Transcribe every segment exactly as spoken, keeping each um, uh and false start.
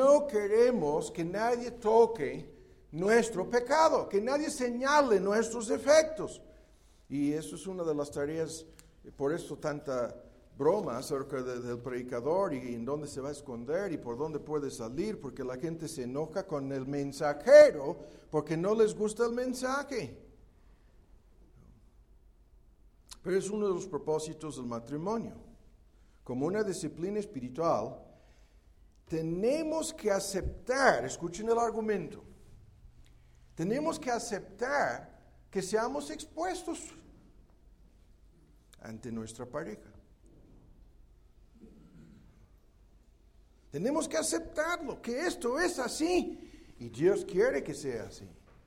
no queremos que nadie toque nuestro pecado, que nadie señale nuestros defectos. Y eso es una de las tareas, por eso tanta broma acerca de, del predicador y en dónde se va a esconder y por dónde puede salir, porque la gente se enoja con el mensajero porque no les gusta el mensaje. Pero es uno de los propósitos del matrimonio. Como una disciplina espiritual, tenemos que aceptar, escuchen el argumento, tenemos que aceptar que seamos expuestos ante nuestra pareja. Tenemos que aceptarlo, que esto es así y Dios quiere que sea así.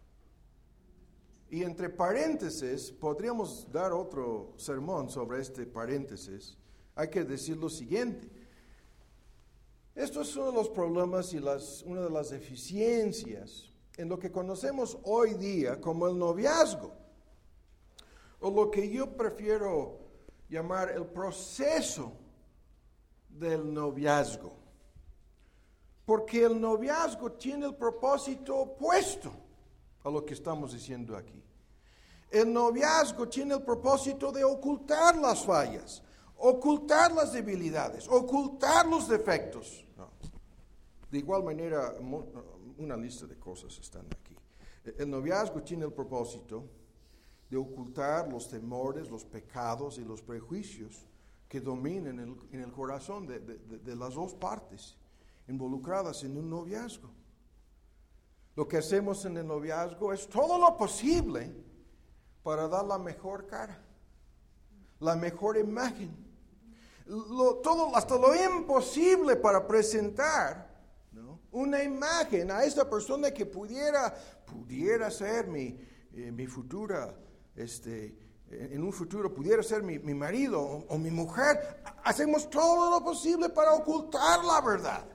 Y entre paréntesis, podríamos dar otro sermón sobre este paréntesis. Hay que decir lo siguiente. Esto es uno de los problemas y las, una de las deficiencias en lo que conocemos hoy día como el noviazgo, o lo que yo prefiero llamar el proceso del noviazgo. Porque el noviazgo tiene el propósito opuesto a lo que estamos diciendo aquí. El noviazgo tiene el propósito de ocultar las fallas, ocultar las debilidades, ocultar los defectos. No. De igual manera, una lista de cosas están aquí. El noviazgo tiene el propósito de ocultar los temores, los pecados y los prejuicios que dominan el, en el corazón de, de, de las dos partes involucradas en un noviazgo. Lo que hacemos en el noviazgo es todo lo posible para dar la mejor cara, la mejor imagen, lo, todo, hasta lo imposible para presentar, ¿no?, una imagen a esta persona que pudiera, pudiera ser mi, eh, mi futura, este, en un futuro pudiera ser mi, mi marido o, o mi mujer. Hacemos todo lo posible para ocultar la verdad.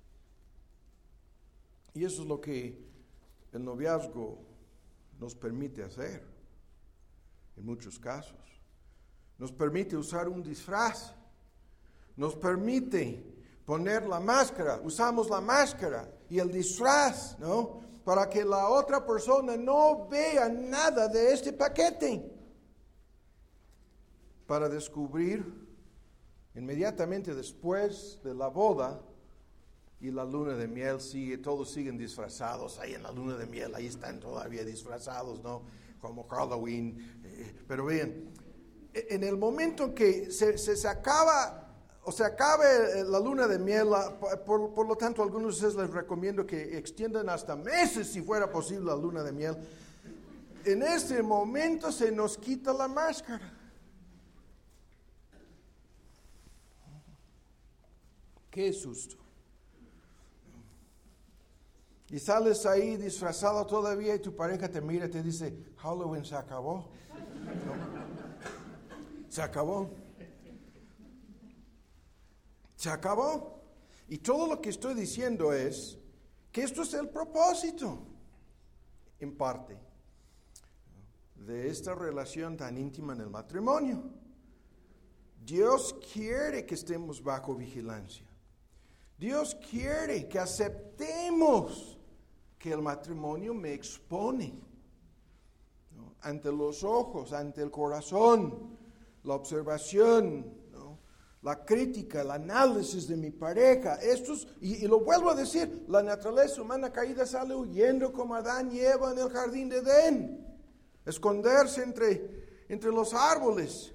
Y eso es lo que el noviazgo nos permite hacer, en muchos casos. Nos permite usar un disfraz, nos permite poner la máscara, usamos la máscara y el disfraz, ¿no?, para que la otra persona no vea nada de este paquete, para descubrir inmediatamente después de la boda y la luna de miel sigue, todos siguen disfrazados ahí en la luna de miel, ahí están todavía disfrazados, ¿no?, como Halloween. Eh, pero bien, en el momento en que se, se, se acaba, o se acabe la luna de miel, por, por lo tanto, a algunos de ustedes les recomiendo que extiendan hasta meses, si fuera posible, la luna de miel. En ese momento se nos quita la máscara. Qué susto. Y sales ahí disfrazado todavía y tu pareja te mira y te dice, Halloween se acabó. ¿No? Se acabó. Se acabó. Y todo lo que estoy diciendo es que esto es el propósito, en parte, de esta relación tan íntima en el matrimonio. Dios quiere que estemos bajo vigilancia. Dios quiere que aceptemos que el matrimonio me expone, ¿no?, ante los ojos, ante el corazón, la observación, ¿no?, la crítica, el análisis de mi pareja. Estos, y, y lo vuelvo a decir, la naturaleza humana caída sale huyendo como Adán y Eva en el jardín de Edén, esconderse entre, entre los árboles.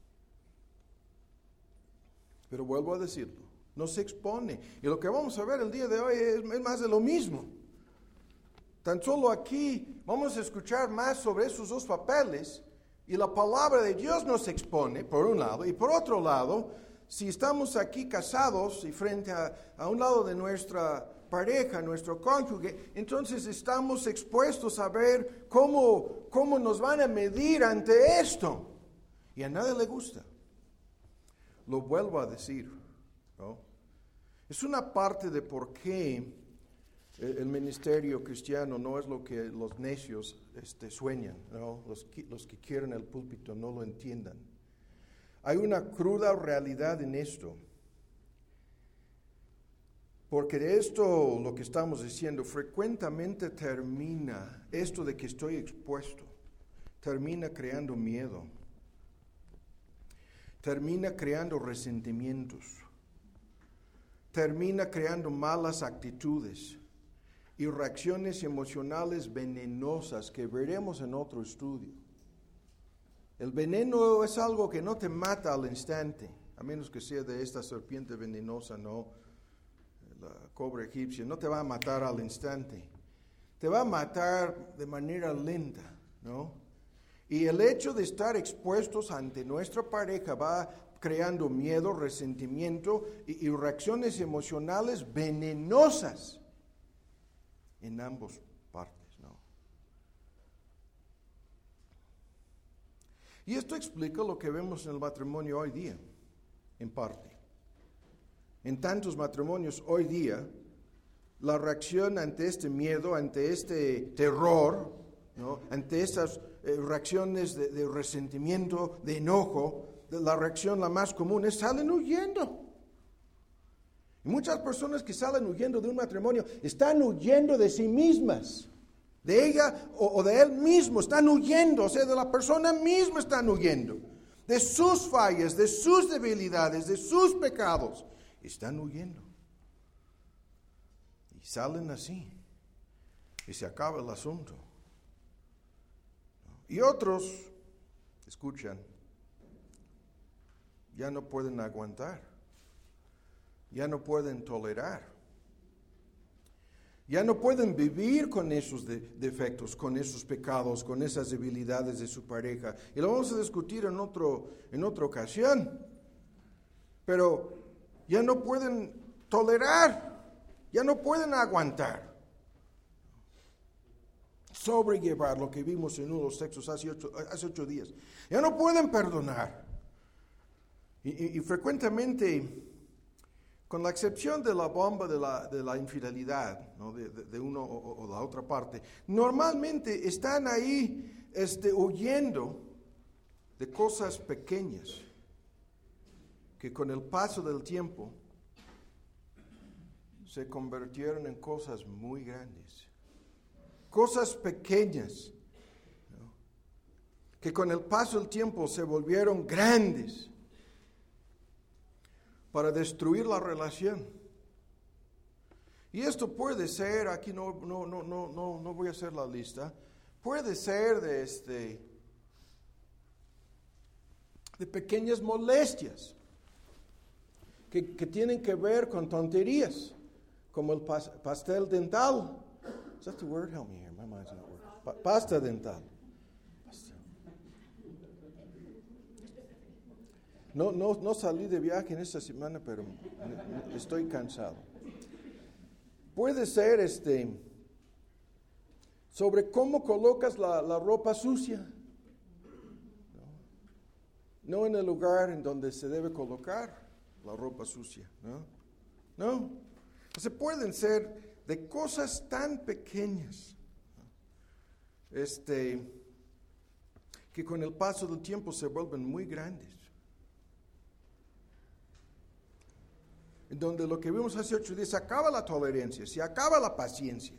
Pero vuelvo a decirlo, no se expone. Y lo que vamos a ver el día de hoy es, es más de lo mismo. Tan solo aquí vamos a escuchar más sobre esos dos papeles y la palabra de Dios nos expone, por un lado, y por otro lado, si estamos aquí casados y frente a, a un lado de nuestra pareja, nuestro cónyuge, entonces estamos expuestos a ver cómo, cómo nos van a medir ante esto. Y a nadie le gusta. Lo vuelvo a decir, ¿no? Es una parte de por qué el ministerio cristiano no es lo que los necios este, sueñan, ¿no? Los, los que quieren el púlpito no lo entiendan. Hay una cruda realidad en esto. Porque de esto, lo que estamos diciendo, frecuentemente termina, esto de que estoy expuesto, termina creando miedo, termina creando resentimientos, termina creando malas actitudes y reacciones emocionales venenosas que veremos en otro estudio. El veneno es algo que no te mata al instante, a menos que sea de esta serpiente venenosa, no. La cobra egipcia, no te va a matar al instante, te va a matar de manera lenta, ¿no? Y el hecho de estar expuestos ante nuestra pareja va creando miedo, resentimiento y, y reacciones emocionales venenosas en ambas partes, ¿no? Y esto explica lo que vemos en el matrimonio hoy día, en parte. En tantos matrimonios hoy día, la reacción ante este miedo, ante este terror, ¿no? Ante estas eh, reacciones de, de resentimiento, de enojo, de la reacción la más común es salen huyendo. Y muchas personas que salen huyendo de un matrimonio están huyendo de sí mismas, de ella o, o de él mismo, están huyendo, o sea, de la persona misma están huyendo, de sus fallas, de sus debilidades, de sus pecados. Están huyendo. Y salen así. Y se acaba el asunto. Y otros, escuchan, ya no pueden aguantar. Ya no pueden tolerar. Ya no pueden vivir con esos de, defectos, con esos pecados, con esas debilidades de su pareja. Y lo vamos a discutir en, otro, en otra ocasión. Pero ya no pueden tolerar, ya no pueden aguantar, sobrellevar lo que vimos en uno de los textos hace ocho, hace ocho días. Ya no pueden perdonar. Y, y, y frecuentemente, con la excepción de la bomba de la, de la infidelidad, ¿no? de, de, de uno o, o la otra parte, normalmente están ahí este, huyendo de cosas pequeñas que con el paso del tiempo se convirtieron en cosas muy grandes. Cosas pequeñas, ¿no? Que con el paso del tiempo se volvieron grandes para destruir la relación. Y esto puede ser, aquí no, no, no, no, no, no voy a hacer la lista, puede ser de, este, de pequeñas molestias. Que, que tienen que ver con tonterías, como el pas, pastel dental. Is that the word? Help me here. My mind's not working. Pa, pasta dental. Pasta. No, no, no salí de viaje en esta semana, pero estoy cansado. Puede ser este sobre cómo colocas la, la ropa sucia. No, no en el lugar en donde se debe colocar la ropa sucia, ¿no? No. Se pueden ser de cosas tan pequeñas, este, que con el paso del tiempo se vuelven muy grandes. En donde lo que vimos hace ocho días, se acaba la tolerancia, se acaba la paciencia.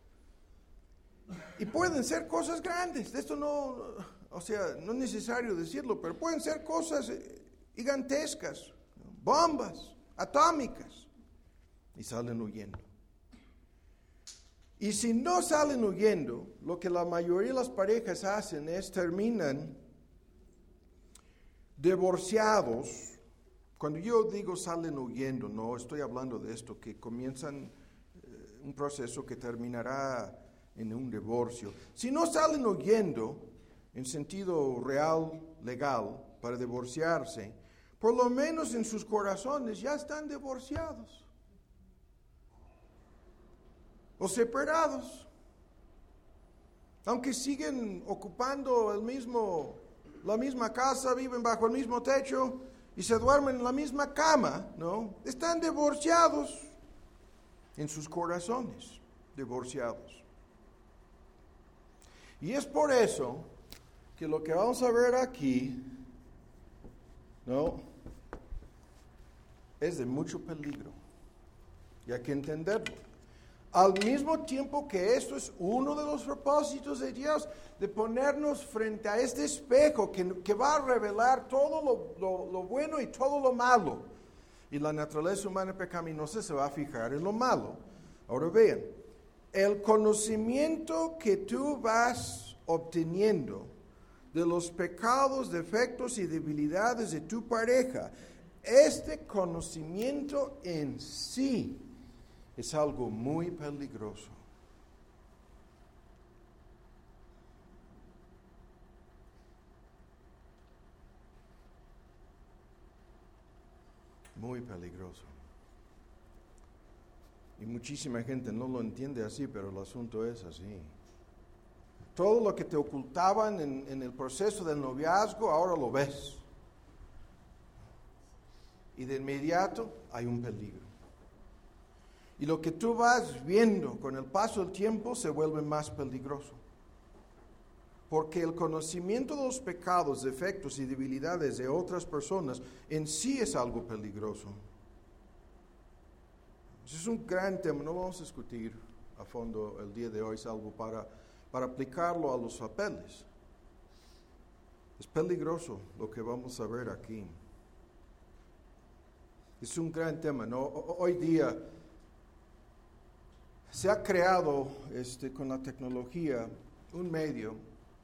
Y pueden ser cosas grandes, de esto no, o sea, no es necesario decirlo, pero pueden ser cosas gigantescas. Bombas atómicas, y salen huyendo. Y si no salen huyendo, lo que la mayoría de las parejas hacen es terminan divorciados. Cuando yo digo salen huyendo, no estoy hablando de esto, que comienzan eh, un proceso que terminará en un divorcio. Si no salen huyendo en sentido real, legal, para divorciarse, por lo menos en sus corazones ya están divorciados o separados. Aunque siguen ocupando el mismo, la misma casa, viven bajo el mismo techo y se duermen en la misma cama, ¿no? Están divorciados en sus corazones, divorciados. Y es por eso que lo que vamos a ver aquí, ¿no?, es de mucho peligro. Y hay que entenderlo. Al mismo tiempo que esto es uno de los propósitos de Dios, de ponernos frente a este espejo que, que va a revelar todo lo, lo, lo bueno y todo lo malo. Y la naturaleza humana pecaminosa se va a fijar en lo malo. Ahora vean, el conocimiento que tú vas obteniendo de los pecados, defectos y debilidades de tu pareja, este conocimiento en sí es algo muy peligroso. Muy peligroso. Y muchísima gente no lo entiende así, pero el asunto es así. Todo lo que te ocultaban en, en el proceso del noviazgo, ahora lo ves. Y de inmediato hay un peligro. Y lo que tú vas viendo con el paso del tiempo se vuelve más peligroso. Porque el conocimiento de los pecados, defectos y debilidades de otras personas en sí es algo peligroso. Ese es un gran tema, no vamos a discutir a fondo el día de hoy, es algo para, para aplicarlo a los papeles. Es peligroso lo que vamos a ver aquí. Es un gran tema, ¿no? Hoy día se ha creado este, con la tecnología un medio,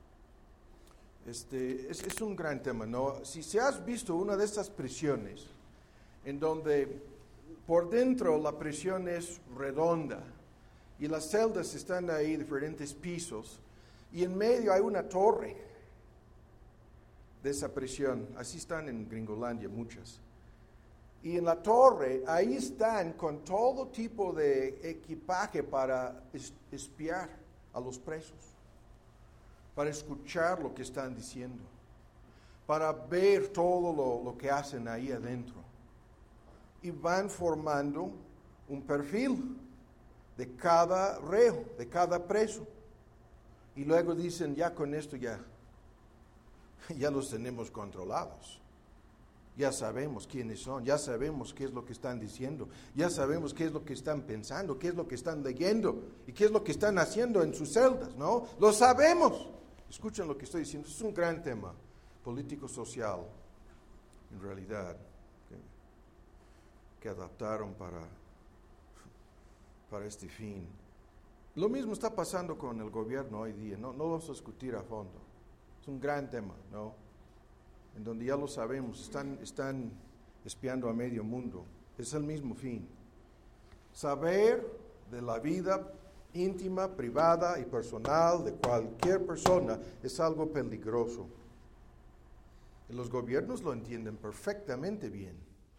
este, es, es un gran tema, ¿no? Si, si has visto una de estas prisiones, en donde por dentro la prisión es redonda, y las celdas están ahí, diferentes pisos, y en medio hay una torre de esa prisión, así están en Gringolandia muchas. Y en la torre, ahí están con todo tipo de equipaje para espiar a los presos, para escuchar lo que están diciendo, para ver todo lo, lo que hacen ahí adentro. Y van formando un perfil de cada reo, de cada preso. Y luego dicen, ya con esto ya, ya los tenemos controlados. Ya sabemos quiénes son, ya sabemos qué es lo que están diciendo, ya sabemos qué es lo que están pensando, qué es lo que están leyendo y qué es lo que están haciendo en sus celdas, ¿no? Lo sabemos. Escuchen lo que estoy diciendo, es un gran tema político-social, en realidad, que, que adaptaron para, para este fin. Lo mismo está pasando con el gobierno hoy día, no, no lo vamos a discutir a fondo, es un gran tema, ¿no? En donde ya lo sabemos, están, están espiando a medio mundo. Es el mismo fin. Saber de la vida íntima, privada y personal de cualquier persona es algo peligroso. Y los gobiernos lo entienden perfectamente bien.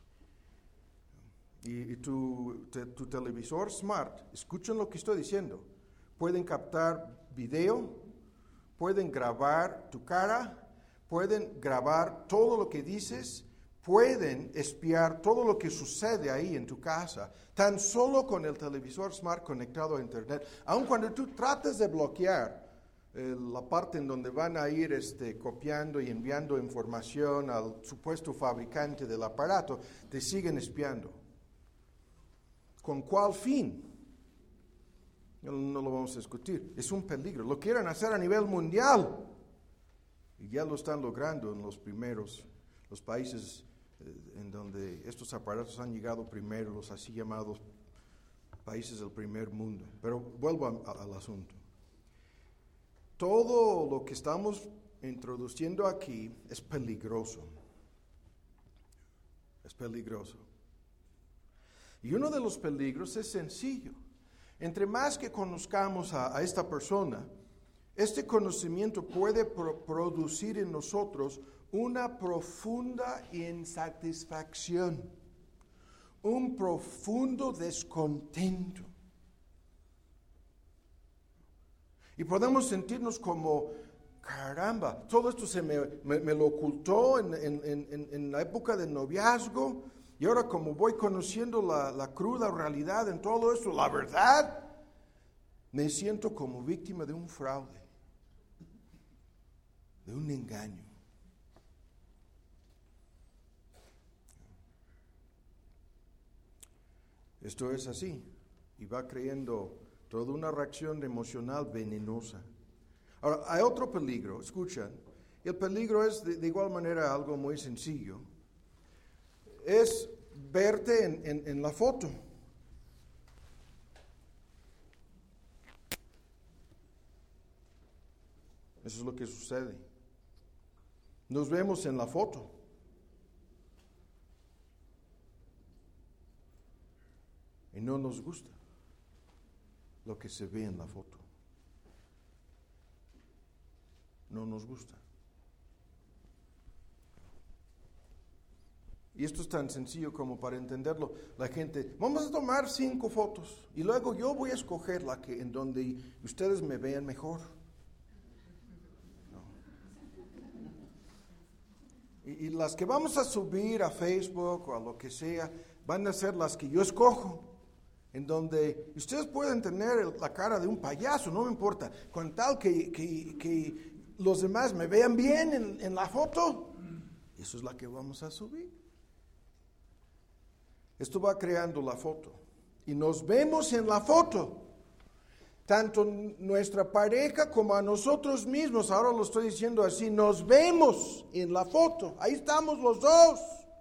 Y, y tu, te, tu televisor smart, escuchen lo que estoy diciendo. Pueden captar video, pueden grabar tu cara, pueden grabar todo lo que dices, pueden espiar todo lo que sucede ahí en tu casa, tan solo con el televisor smart conectado a internet. Aun cuando tú tratas de bloquear eh, la parte en donde van a ir este, copiando y enviando información al supuesto fabricante del aparato, te siguen espiando. ¿Con cuál fin? No, no lo vamos a discutir. Es un peligro. Lo quieren hacer a nivel mundial. Y ya lo están logrando en los primeros, los países eh, en donde estos aparatos han llegado primero, los así llamados países del primer mundo. Pero vuelvo a, a, al asunto. Todo lo que estamos introduciendo aquí es peligroso. Es peligroso. Y uno de los peligros es sencillo. Entre más que conozcamos a, a esta persona, este conocimiento puede pro- producir en nosotros una profunda insatisfacción, un profundo descontento. Y podemos sentirnos como, caramba, todo esto se me, me, me lo ocultó en, en, en, en la época del noviazgo, y ahora como voy conociendo la, la cruda realidad en todo esto, la verdad, me siento como víctima de un fraude, de un engaño. Esto es así y va creando toda una reacción emocional venenosa. Ahora, hay otro peligro, escuchan, y el peligro es de, de igual manera algo muy sencillo. Es verte en, en, en la foto. Eso es lo que sucede. Nos vemos en la foto. Y no nos gusta lo que se ve en la foto. No nos gusta. Y esto es tan sencillo como para entenderlo. La gente, vamos a tomar cinco fotos y luego yo voy a escoger la que en donde ustedes me vean mejor. No. Y, y las que vamos a subir a Facebook o a lo que sea, van a ser las que yo escojo. En donde ustedes pueden tener la cara de un payaso, no me importa, con tal que, que, que los demás me vean bien en, en la foto, eso es la que vamos a subir. Esto va creando la foto y nos vemos en la foto, tanto nuestra pareja como a nosotros mismos, ahora lo estoy diciendo así, nos vemos en la foto, ahí estamos los dos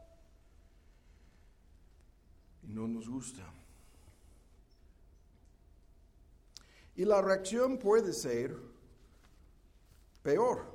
y no nos gusta. Y la reacción puede ser peor,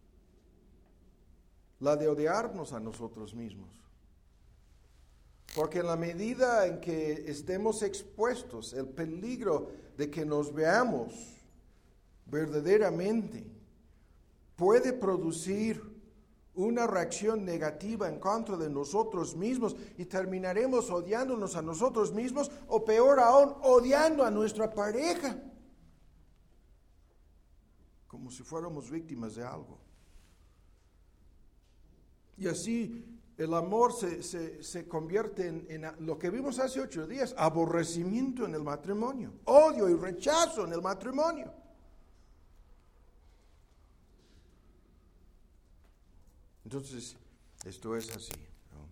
la de odiarnos a nosotros mismos. Porque en la medida en que estemos expuestos, el peligro de que nos veamos verdaderamente puede producir una reacción negativa en contra de nosotros mismos y terminaremos odiándonos a nosotros mismos o peor aún, odiando a nuestra pareja. Como si fuéramos víctimas de algo. Y así el amor se, se, se convierte en, en lo que vimos hace ocho días, aborrecimiento en el matrimonio, odio y rechazo en el matrimonio. Entonces, esto es así, ¿no?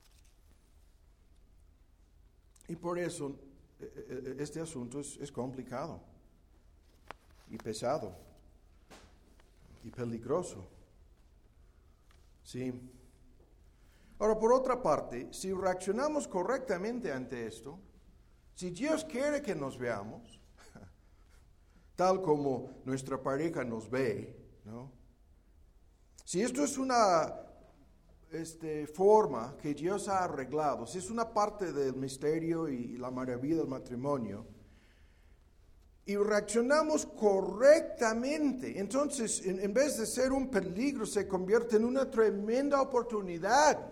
Y por eso este asunto es, es complicado y pesado y peligroso. Sí. Ahora, por otra parte, si reaccionamos correctamente ante esto, si Dios quiere que nos veamos, tal como nuestra pareja nos ve, ¿no? Si esto es una este, forma que Dios ha arreglado, si es una parte del misterio y la maravilla del matrimonio, y reaccionamos correctamente, entonces en, en vez de ser un peligro, se convierte en una tremenda oportunidad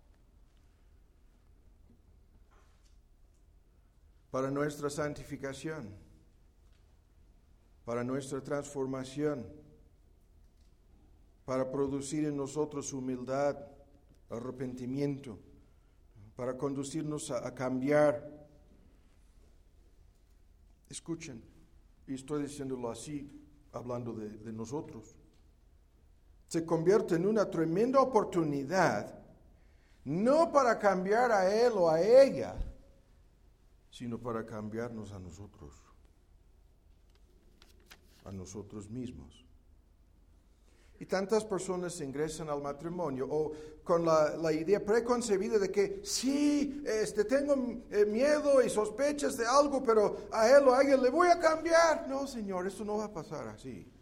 para nuestra santificación, para nuestra transformación, para producir en nosotros humildad, arrepentimiento, para conducirnos a, a cambiar. Escuchen, y estoy diciéndolo así, hablando de, de nosotros. Se convierte en una tremenda oportunidad, no para cambiar a él o a ella, sino para cambiarnos a nosotros, a nosotros mismos. Y tantas personas ingresan al matrimonio o con la, la idea preconcebida de que sí, este, tengo eh, miedo y sospechas de algo, pero a él o a ella le voy a cambiar. No, Señor, eso no va a pasar así.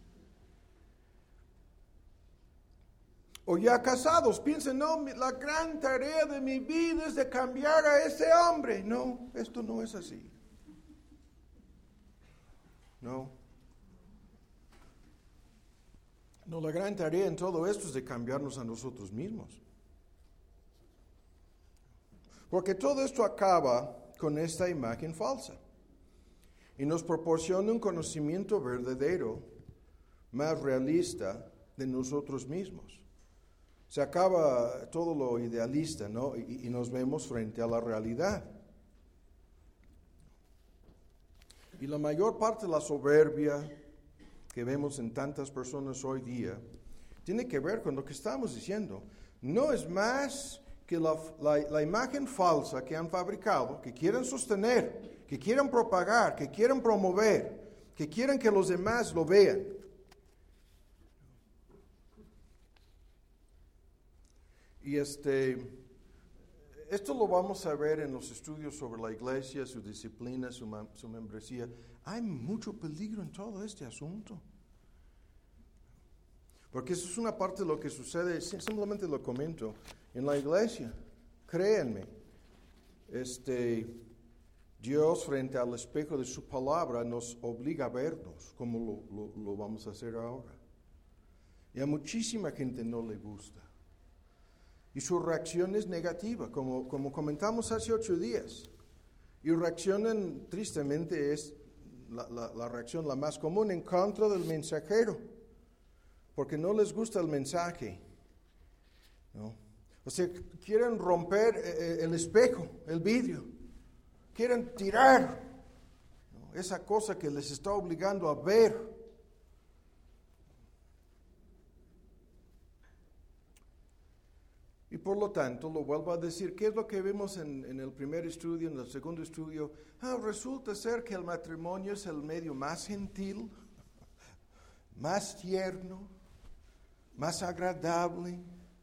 O ya casados, piensen, no, la gran tarea de mi vida es de cambiar a ese hombre. No, esto no es así. No. No, la gran tarea en todo esto es de cambiarnos a nosotros mismos. Porque todo esto acaba con esta imagen falsa y nos proporciona un conocimiento verdadero, más realista de nosotros mismos. Se acaba todo lo idealista, ¿no? Y, y nos vemos frente a la realidad. Y la mayor parte de la soberbia que vemos en tantas personas hoy día tiene que ver con lo que estamos diciendo. No es más que la, la, la imagen falsa que han fabricado, que quieren sostener, que quieren propagar, que quieren promover, que quieren que los demás lo vean. Y este, esto lo vamos a ver en los estudios sobre la iglesia, su disciplina, su, su membresía. Hay mucho peligro en todo este asunto. Porque eso es una parte de lo que sucede, simplemente lo comento, en la iglesia. Créanme, este, Dios frente al espejo de su palabra nos obliga a vernos como lo, lo, lo vamos a hacer ahora. Y a muchísima gente no le gusta. Y su reacción es negativa, como, como comentamos hace ocho días. Y reaccionan, tristemente, es la, la, la reacción la más común en contra del mensajero. Porque no les gusta el mensaje, ¿no? O sea, quieren romper eh, el espejo, el vidrio. Quieren tirar, ¿no?, esa cosa que les está obligando a ver. Y por lo tanto, lo vuelvo a decir, ¿qué es lo que vimos en, en el primer estudio, en el segundo estudio? Ah, resulta ser que el matrimonio es el medio más gentil, más tierno, más agradable,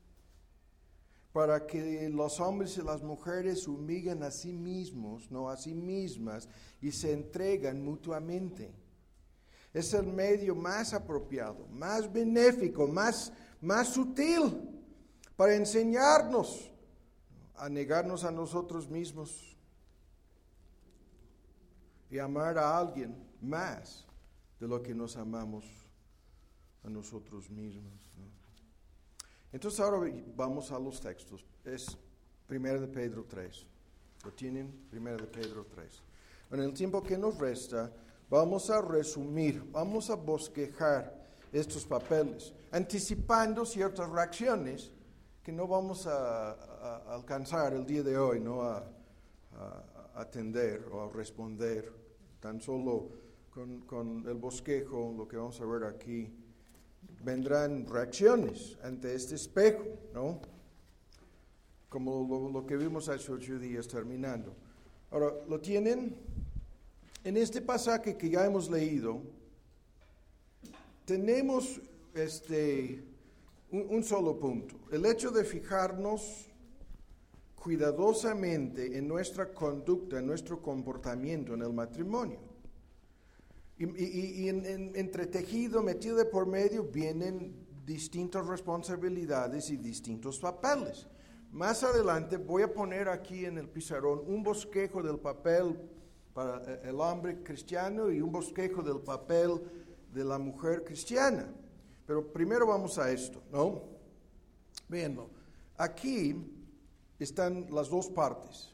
para que los hombres y las mujeres humillen a sí mismos, no a sí mismas, y se entregan mutuamente. Es el medio más apropiado, más benéfico, más, más sutil, para enseñarnos a negarnos a nosotros mismos y amar a alguien más de lo que nos amamos a nosotros mismos, ¿no? Entonces ahora vamos a los textos. Es primera de Pedro tres. ¿Lo tienen? primera de Pedro tres. En el tiempo que nos resta, vamos a resumir, vamos a bosquejar estos papeles, anticipando ciertas reacciones que no vamos a, a, a alcanzar el día de hoy, no a, a, a atender o a responder, tan solo con, con el bosquejo, lo que vamos a ver aquí, vendrán reacciones ante este espejo, ¿no? Como lo, lo que vimos hace ocho días terminando. Ahora, ¿lo tienen? En este pasaje que ya hemos leído, tenemos este... Un, un solo punto, el hecho de fijarnos cuidadosamente en nuestra conducta, en nuestro comportamiento en el matrimonio. Y, y, y en, en, entretejido, metido de por medio, vienen distintas responsabilidades y distintos papeles. Más adelante voy a poner aquí en el pizarrón un bosquejo del papel para el hombre cristiano y un bosquejo del papel de la mujer cristiana. Pero primero vamos a esto, ¿no? Véanlo. Aquí están las dos partes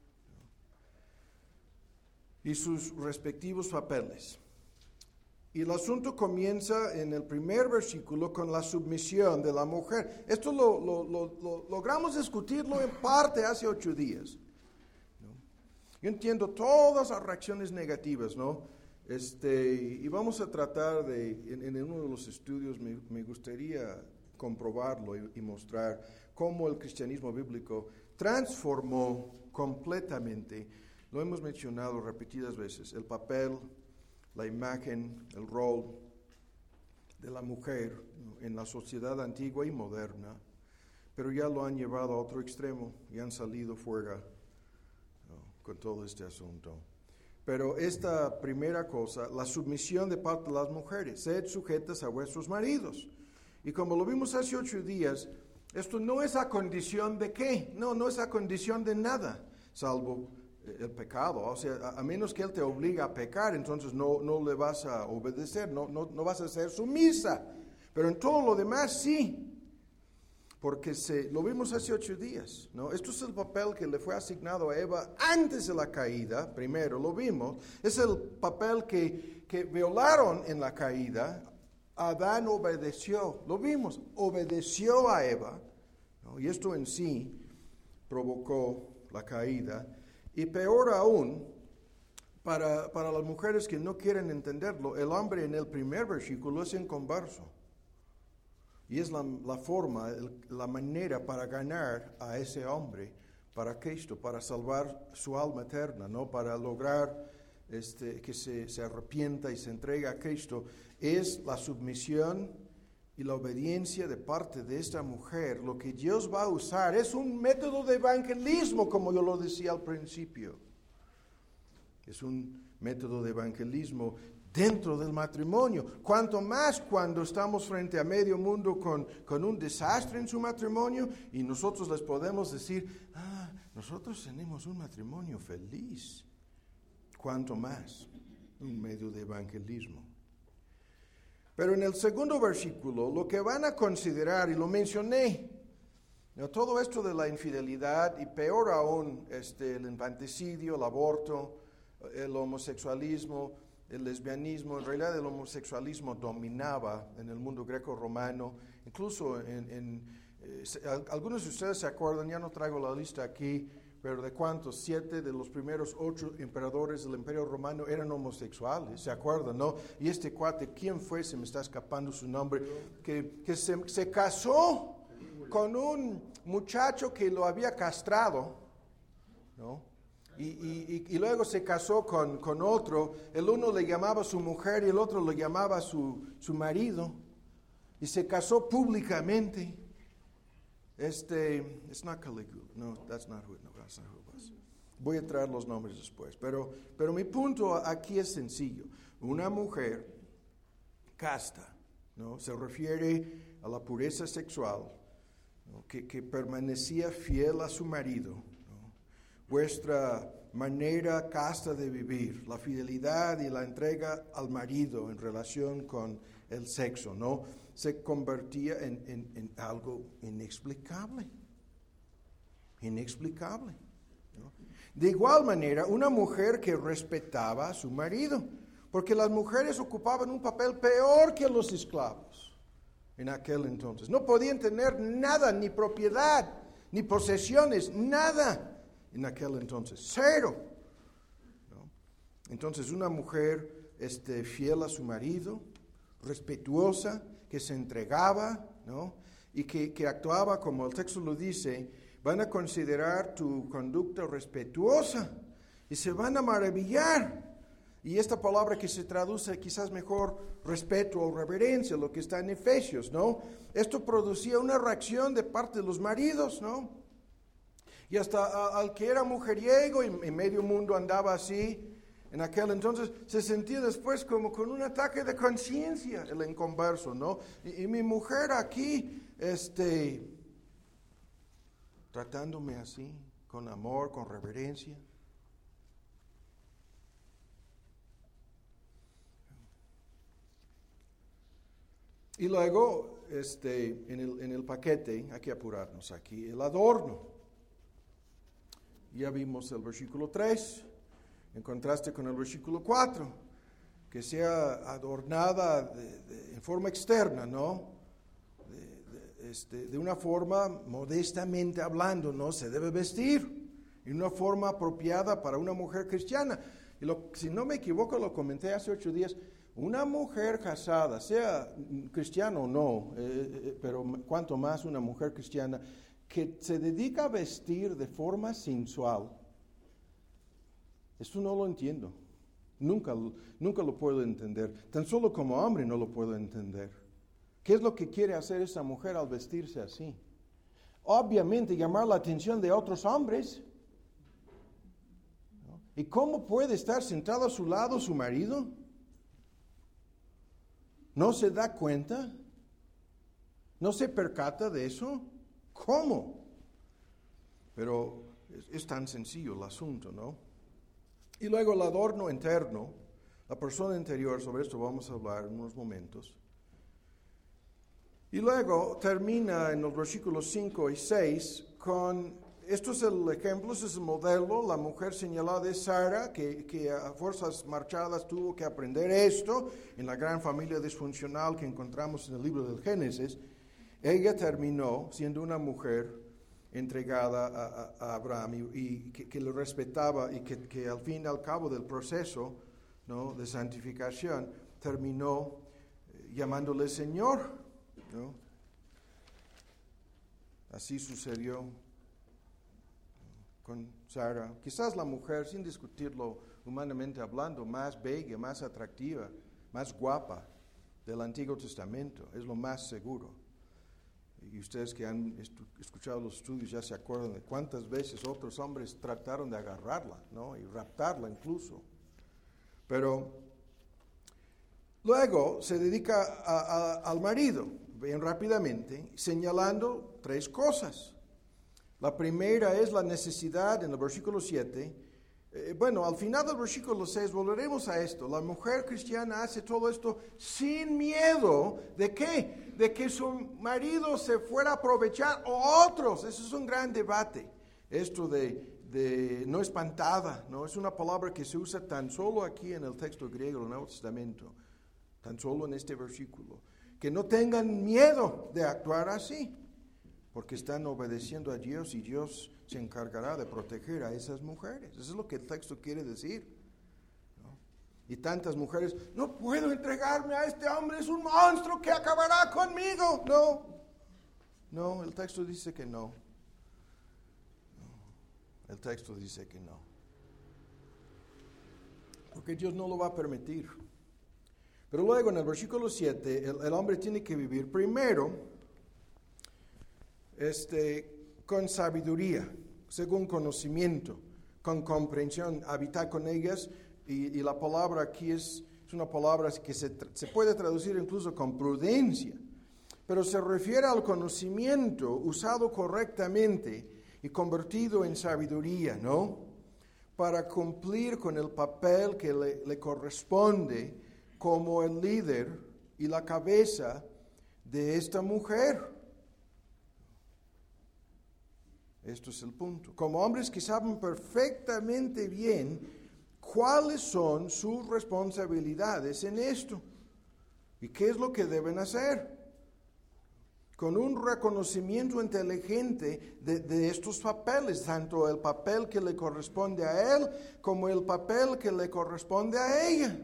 y sus respectivos papeles. Y el asunto comienza en el primer versículo con la submisión de la mujer. Esto lo, lo, lo, lo logramos discutirlo en parte hace ocho días, ¿no? Yo entiendo todas las reacciones negativas, ¿no? Este, y vamos a tratar de, en, en uno de los estudios me, me gustaría comprobarlo y, y mostrar cómo el cristianismo bíblico transformó completamente, lo hemos mencionado repetidas veces, el papel, la imagen, el rol de la mujer en la sociedad antigua y moderna, pero ya lo han llevado a otro extremo y han salido fuera, ¿no?, con todo este asunto. Pero esta primera cosa, la submisión de parte de las mujeres, sed sujetas a vuestros maridos. Y como lo vimos hace ocho días, esto no es a condición de qué, no, no es a condición de nada, salvo el pecado. O sea, a, a menos que él te obligue a pecar, entonces no, no le vas a obedecer, no, no, no vas a ser sumisa. Pero en todo lo demás sí. Porque se, lo vimos hace ocho días, ¿no? Esto es el papel que le fue asignado a Eva antes de la caída, primero lo vimos. Es el papel que, que violaron en la caída. Adán obedeció, lo vimos, obedeció a Eva, ¿no? Y esto en sí provocó la caída. Y peor aún, para, para las mujeres que no quieren entenderlo, el hombre en el primer versículo es inconverso. Y es la, la forma, el, la manera para ganar a ese hombre para Cristo, para salvar su alma eterna, ¿no? Para lograr este, que se, se arrepienta y se entregue a Cristo, es la submisión y la obediencia de parte de esta mujer. Lo que Dios va a usar es un método de evangelismo, como yo lo decía al principio. Es un método de evangelismo dentro del matrimonio. Cuanto más cuando estamos frente a medio mundo con, con un desastre en su matrimonio y nosotros les podemos decir, ah, nosotros tenemos un matrimonio feliz. Cuanto más un medio de evangelismo. Pero en el segundo versículo, lo que van a considerar, y lo mencioné, ¿no? Todo esto de la infidelidad y peor aún este, el infanticidio, el aborto, el homosexualismo, el lesbianismo. En realidad el homosexualismo dominaba en el mundo greco-romano, incluso en, en eh, algunos de ustedes se acuerdan, ya no traigo la lista aquí, pero de cuántos, siete de los primeros ocho emperadores del Imperio Romano eran homosexuales, ¿se acuerdan, no? Y este cuate, ¿quién fue? Se me está escapando su nombre, que, que se, se casó con un muchacho que lo había castrado, ¿no? Y, y, y luego se casó con, con otro, el uno le llamaba su mujer y el otro le llamaba su, su marido, y se casó públicamente. Este, it's not Caligula, no, that's not who, no, that's not who it was. Voy a traer los nombres después, pero, pero mi punto aquí es sencillo. Una mujer casta, ¿no? Se refiere a la pureza sexual, ¿no? que, que permanecía fiel a su marido. Vuestra manera casta de vivir, la fidelidad y la entrega al marido en relación con el sexo, ¿no? Se convertía en, en, en algo inexplicable, inexplicable, ¿no? De igual manera, una mujer que respetaba a su marido, porque las mujeres ocupaban un papel peor que los esclavos en aquel entonces. No podían tener nada, ni propiedad, ni posesiones, nada. En aquel entonces, cero, ¿no? Entonces una mujer este, fiel a su marido, respetuosa, que se entregaba, ¿no? Y que, que actuaba como el texto lo dice, van a considerar tu conducta respetuosa y se van a maravillar. Y esta palabra que se traduce quizás mejor respeto o reverencia, lo que está en Efesios, ¿no? Esto producía una reacción de parte de los maridos, ¿no? Y hasta a, al que era mujeriego y, y medio mundo andaba así, en aquel entonces se sentía después como con un ataque de conciencia el inconverso, ¿no? Y, y mi mujer aquí, este, tratándome así, con amor, con reverencia. Y luego, este, en el, en el paquete, hay que apurarnos aquí, el adorno. Ya vimos el versículo tres, en contraste con el versículo cuatro, que sea adornada de, de, en forma externa, ¿no? De, de, este, de una forma modestamente hablando, ¿no? Se debe vestir en una forma apropiada para una mujer cristiana. Y lo, si no me equivoco, lo comenté hace ocho días, una mujer casada, sea cristiana o no, eh, eh, pero cuanto más una mujer cristiana, que se dedica a vestir de forma sensual, esto no lo entiendo, nunca, nunca lo puedo entender, tan solo como hombre no lo puedo entender. ¿Qué es lo que quiere hacer esa mujer al vestirse así? Obviamente llamar la atención de otros hombres. ¿No? ¿Y cómo puede estar sentado a su lado su marido? ¿No se da cuenta? ¿No se percata de eso? ¿Cómo? Pero es, es tan sencillo el asunto, ¿no? Y luego el adorno interno, la persona interior, sobre esto vamos a hablar en unos momentos. Y luego termina en los versículos cinco y seis con, esto es el ejemplo, este es el modelo, la mujer señalada es Sara, que, que a fuerzas marchadas tuvo que aprender esto en la gran familia disfuncional que encontramos en el libro del Génesis. Ella terminó siendo una mujer entregada a, a, a Abraham y, y que, que lo respetaba y que, que al fin y al cabo del proceso, ¿no?, de santificación terminó eh, llamándole Señor, ¿no? Así sucedió con Sara. Quizás la mujer, sin discutirlo humanamente hablando, más bella, más atractiva, más guapa del Antiguo Testamento. Es lo más seguro. Y ustedes que han estu- escuchado los estudios ya se acuerdan de cuántas veces otros hombres trataron de agarrarla, ¿no? Y raptarla incluso. Pero luego se dedica a, a, al marido, bien rápidamente, señalando tres cosas. La primera es la necesidad, en el versículo siete. Eh, bueno, al final del versículo seis volveremos a esto. La mujer cristiana hace todo esto sin miedo. ¿De qué? De que su marido se fuera a aprovechar o otros. Eso es un gran debate. Esto de, de no espantada, ¿no? Es una palabra que se usa tan solo aquí en el texto griego del Nuevo Testamento. Tan solo en este versículo. Que no tengan miedo de actuar así. Porque están obedeciendo a Dios y Dios se encargará de proteger a esas mujeres. Eso es lo que el texto quiere decir, ¿no? Y tantas mujeres, no puedo entregarme a este hombre, es un monstruo que acabará conmigo. No, no, el texto dice que no. no. El texto dice que no. Porque Dios no lo va a permitir. Pero luego en el versículo siete, el, el hombre tiene que vivir primero Este, con sabiduría, según conocimiento, con comprensión, habitar con ellas, y, y la palabra aquí es, es una palabra que se, se puede traducir incluso con prudencia, pero se refiere al conocimiento usado correctamente y convertido en sabiduría, ¿no? Para cumplir con el papel que le, le corresponde como el líder y la cabeza de esta mujer. Esto es el punto. Como hombres que saben perfectamente bien cuáles son sus responsabilidades en esto y qué es lo que deben hacer. Con un reconocimiento inteligente de, de estos papeles, tanto el papel que le corresponde a él como el papel que le corresponde a ella.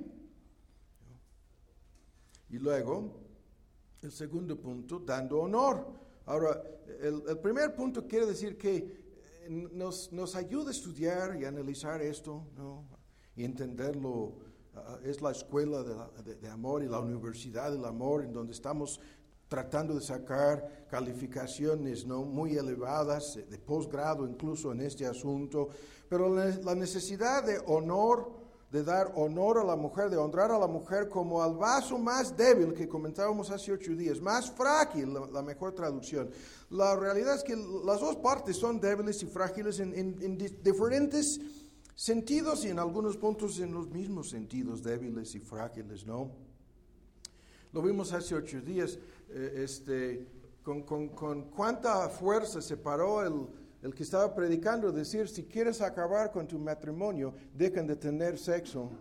Y luego, el segundo punto, dando honor. Ahora, el, el primer punto quiere decir que nos, nos ayuda a estudiar y analizar esto, ¿no? Y entenderlo. Uh, es la escuela de, la, de, de amor y la universidad del amor, en donde estamos tratando de sacar calificaciones, ¿no?, muy elevadas, de posgrado incluso en este asunto. Pero la, la necesidad de honor, de dar honor a la mujer, de honrar a la mujer como al vaso más débil que comentábamos hace ocho días, más frágil, la, la mejor traducción. La realidad es que las dos partes son débiles y frágiles en, en, en di- diferentes sentidos y en algunos puntos en los mismos sentidos, débiles y frágiles, ¿no? Lo vimos hace ocho días, eh, este, con, con, con cuánta fuerza se paró el... El que estaba predicando, decir, si quieres acabar con tu matrimonio, dejen de tener sexo.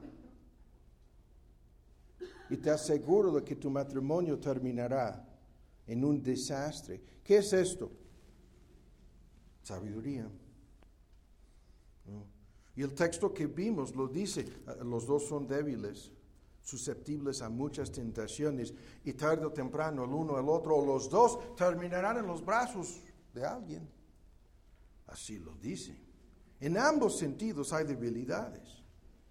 Y te aseguro de que tu matrimonio terminará en un desastre. ¿Qué es esto? Sabiduría. ¿No? Y el texto que vimos lo dice, los dos son débiles, susceptibles a muchas tentaciones, y tarde o temprano el uno o el otro, o los dos, terminarán en los brazos de alguien. Así lo dice. En ambos sentidos hay debilidades.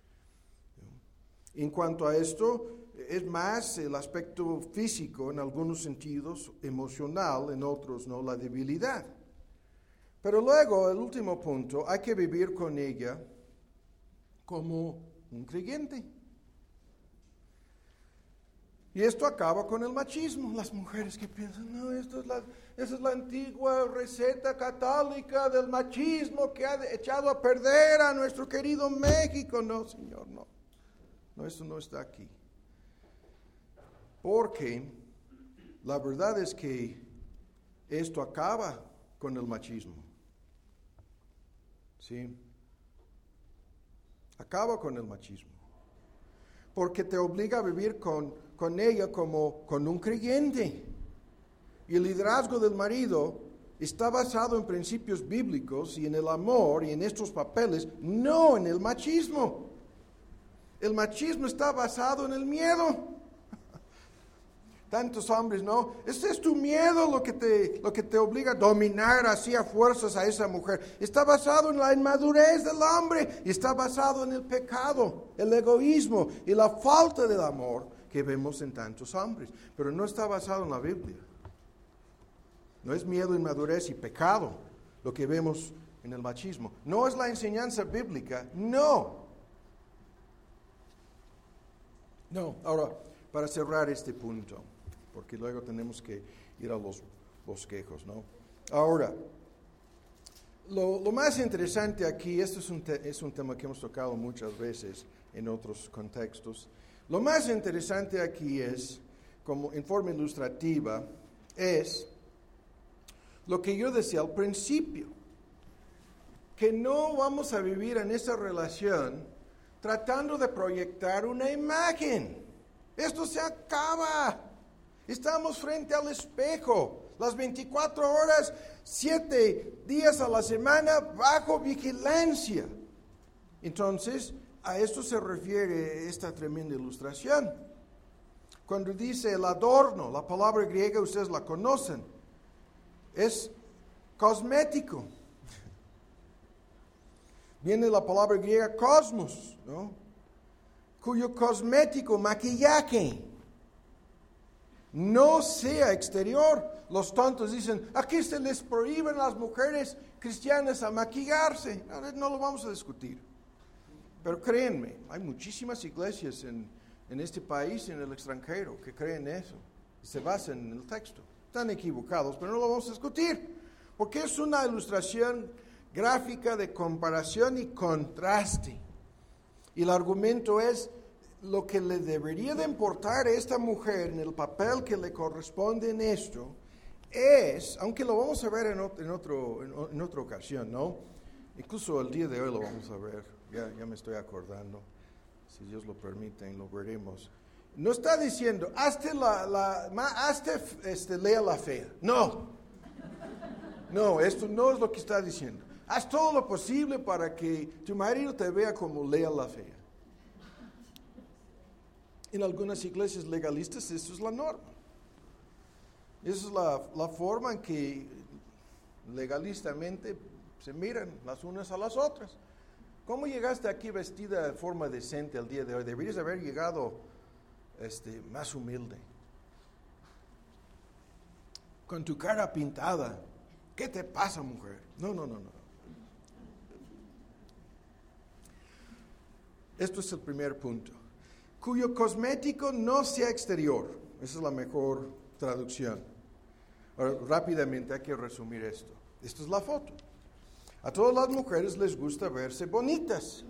En cuanto a esto, es más el aspecto físico en algunos sentidos, emocional en otros, no, la debilidad. Pero luego, el último punto, hay que vivir con ella como un creyente. Y esto acaba con el machismo. Las mujeres que piensan, no, esto es la, esa es la antigua receta católica del machismo que ha echado a perder a nuestro querido México. No, Señor, no. No, eso no está aquí. Porque la verdad es que esto acaba con el machismo. ¿Sí? Acaba con el machismo. Porque te obliga a vivir con, con ella como con un creyente. Y el liderazgo del marido está basado en principios bíblicos y en el amor y en estos papeles, no en el machismo. El machismo está basado en el miedo. tantos hombres, ¿no? Ese es tu miedo lo que te, lo que te obliga a dominar así a fuerzas a esa mujer. Está basado en la inmadurez del hombre y está basado en el pecado, el egoísmo y la falta del amor que vemos en tantos hombres. Pero no está basado en la Biblia. No es miedo, inmadurez y pecado lo que vemos en el machismo. No es la enseñanza bíblica, no. No, ahora, para cerrar este punto, porque luego tenemos que ir a los bosquejos, ¿no? Ahora, lo, lo más interesante aquí, esto es un, te, es un tema que hemos tocado muchas veces en otros contextos. Lo más interesante aquí es, como en forma ilustrativa, es lo que yo decía al principio, que no vamos a vivir en esa relación tratando de proyectar una imagen. Esto se acaba. Estamos frente al espejo, las veinticuatro horas, siete días a la semana, bajo vigilancia. Entonces, a esto se refiere esta tremenda ilustración. Cuando dice el adorno, la palabra griega ustedes la conocen, es cosmético. Viene la palabra griega cosmos, ¿no? Cuyo cosmético, maquillaje, no sea exterior. Los tontos dicen, aquí se les prohíben a las mujeres cristianas a maquillarse. No, no lo vamos a discutir. Pero créanme, hay muchísimas iglesias en, en este país y en el extranjero que creen eso. Y se basan en el texto. Están equivocados, pero no lo vamos a discutir. Porque es una ilustración gráfica de comparación y contraste. Y el argumento es lo que le debería de importar a esta mujer en el papel que le corresponde en esto es, aunque lo vamos a ver en, otro, en, otro, en, en otra ocasión, ¿no? Incluso el día de hoy lo vamos a ver, ya, ya me estoy acordando, si Dios lo permite, lo veremos. No está diciendo, hazte la, la hazte, este, lea la fea. No, no, esto no es lo que está diciendo. Haz todo lo posible para que tu marido te vea como lea la fea. En algunas iglesias legalistas eso es la norma. Esa es la, la forma en que legalistamente se miran las unas a las otras. ¿Cómo llegaste aquí vestida de forma decente el día de hoy? Deberías haber llegado este, más humilde. Con tu cara pintada. ¿Qué te pasa, mujer? No, no, no, no. Esto es el primer punto. Cuyo cosmético no sea exterior. Esa es la mejor traducción. Ahora, rápidamente hay que resumir esto. Esta es la foto. A todas las mujeres les gusta verse bonitas.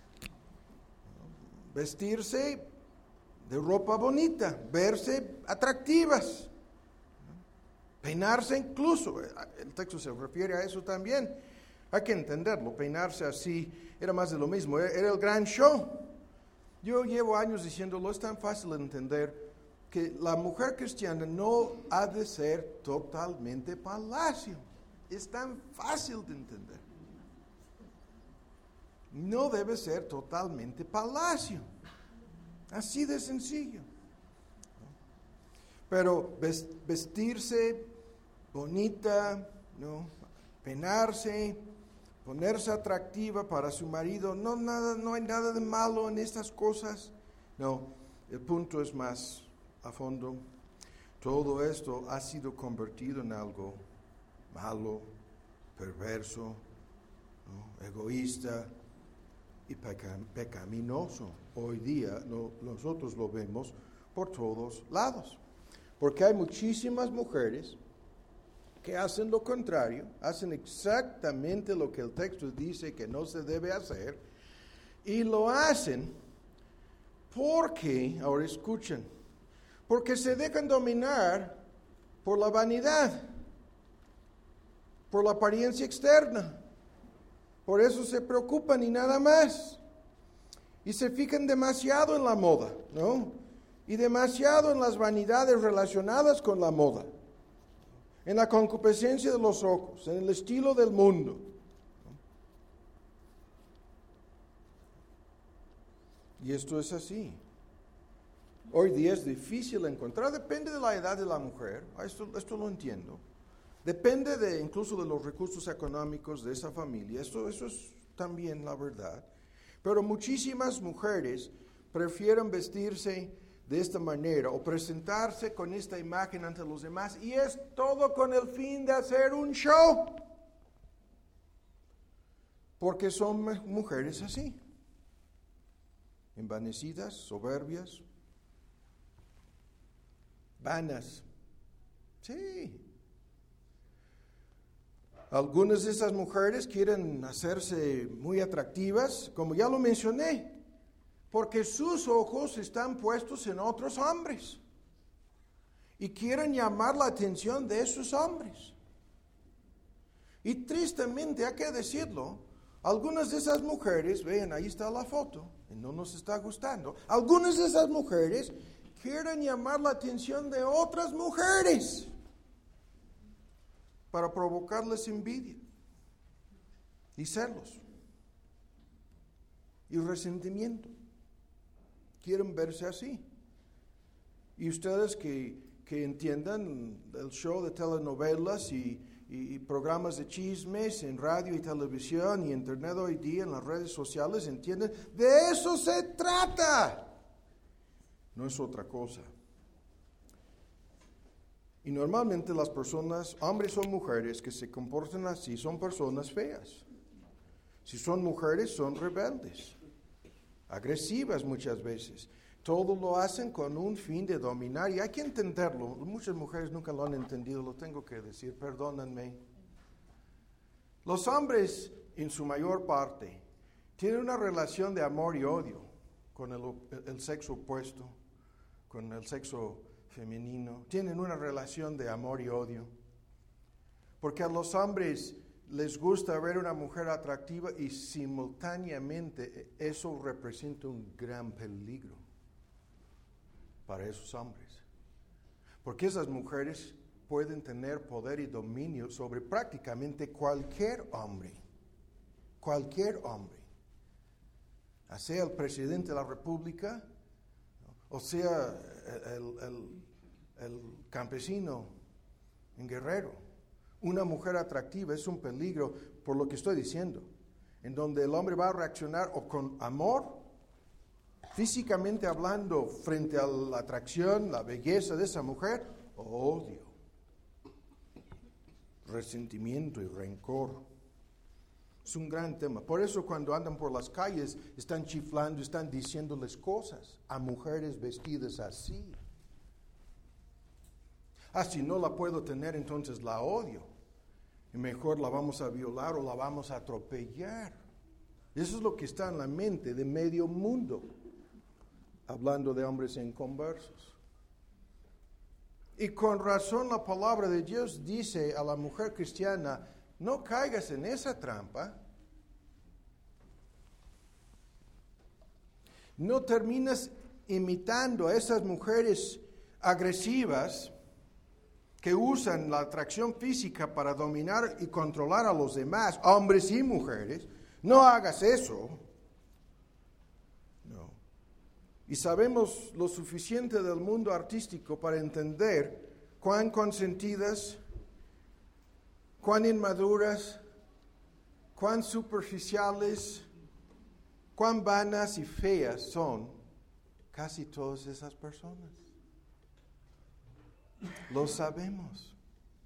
Vestirse de ropa bonita. Verse atractivas. Peinarse incluso. El texto se refiere a eso también. Hay que entenderlo. Peinarse así era más de lo mismo. Era el gran show. Yo llevo años diciéndolo, es tan fácil de entender que la mujer cristiana no ha de ser totalmente palacio. Es tan fácil de entender. No debe ser totalmente palacio. Así de sencillo. Pero vestirse bonita, ¿no? Peinarse, ponerse atractiva para su marido, no, nada, no hay nada de malo en estas cosas. No, el punto es más a fondo. Todo esto ha sido convertido en algo malo, perverso, ¿no? Egoísta y peca, pecaminoso. Hoy día no, nosotros lo vemos por todos lados. Porque hay muchísimas mujeres que hacen lo contrario, hacen exactamente lo que el texto dice que no se debe hacer, y lo hacen porque, ahora escuchen, porque se dejan dominar por la vanidad, por la apariencia externa. Por eso se preocupan y nada más. Y se fijan demasiado en la moda, ¿no? Y demasiado en las vanidades relacionadas con la moda. En la concupiscencia de los ojos, en el estilo del mundo. Y esto es así. Hoy día es difícil encontrar, depende de la edad de la mujer, esto, esto lo entiendo. Depende de incluso de los recursos económicos de esa familia, eso, eso es también la verdad. Pero muchísimas mujeres prefieren vestirse de esta manera o presentarse con esta imagen ante los demás, y es todo con el fin de hacer un show. Porque son mujeres así, envanecidas, soberbias, vanas. Sí. Algunas de esas mujeres quieren hacerse muy atractivas, como ya lo mencioné, porque sus ojos están puestos en otros hombres y quieren llamar la atención de esos hombres. Y tristemente, hay que decirlo, algunas de esas mujeres, vean, ahí está la foto, y no nos está gustando, algunas de esas mujeres quieren llamar la atención de otras mujeres para provocarles envidia y celos y resentimiento. Quieren verse así. Y ustedes que, que entiendan el show de telenovelas y, y, y programas de chismes en radio y televisión y internet hoy día, en las redes sociales, entienden, de eso se trata. No es otra cosa. Y normalmente las personas, hombres o mujeres, que se comportan así, son personas feas. Si son mujeres, son rebeldes, agresivas muchas veces. Todo lo hacen con un fin de dominar, y hay que entenderlo. Muchas mujeres nunca lo han entendido, lo tengo que decir, perdónenme. Los hombres, en su mayor parte, tienen una relación de amor y odio con el, el sexo opuesto, con el sexo femenino. Tienen una relación de amor y odio. Porque a los hombres les gusta ver una mujer atractiva y simultáneamente eso representa un gran peligro para esos hombres. Porque esas mujeres pueden tener poder y dominio sobre prácticamente cualquier hombre. Cualquier hombre. Sea el presidente de la República, o sea el, el, el campesino en Guerrero. Una mujer atractiva es un peligro, por lo que estoy diciendo, en donde el hombre va a reaccionar o con amor, físicamente hablando, frente a la atracción, la belleza de esa mujer, o odio, resentimiento y rencor. Es un gran tema. Por eso cuando andan por las calles están chiflando, están diciéndoles cosas a mujeres vestidas así. Ah, si no la puedo tener, entonces la odio. Y mejor la vamos a violar o la vamos a atropellar. Eso es lo que está en la mente de medio mundo, hablando de hombres inconversos. Y con razón la palabra de Dios dice a la mujer cristiana, no caigas en esa trampa. No terminas imitando a esas mujeres agresivas que usan la atracción física para dominar y controlar a los demás, hombres y mujeres. No hagas eso. No. Y sabemos lo suficiente del mundo artístico para entender cuán consentidas, cuán inmaduras, cuán superficiales, cuán vanas y feas son casi todas esas personas. Lo sabemos.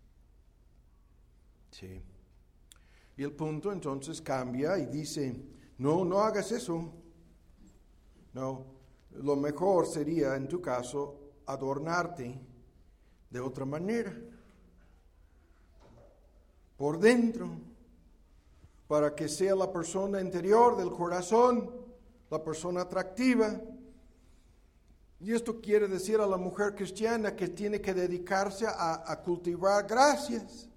Sí. Y el punto entonces cambia y dice, no, no hagas eso. No, lo mejor sería en tu caso adornarte de otra manera. Por dentro, para que sea la persona interior del corazón, la persona atractiva. Y esto quiere decir a la mujer cristiana que tiene que dedicarse a, a cultivar gracias,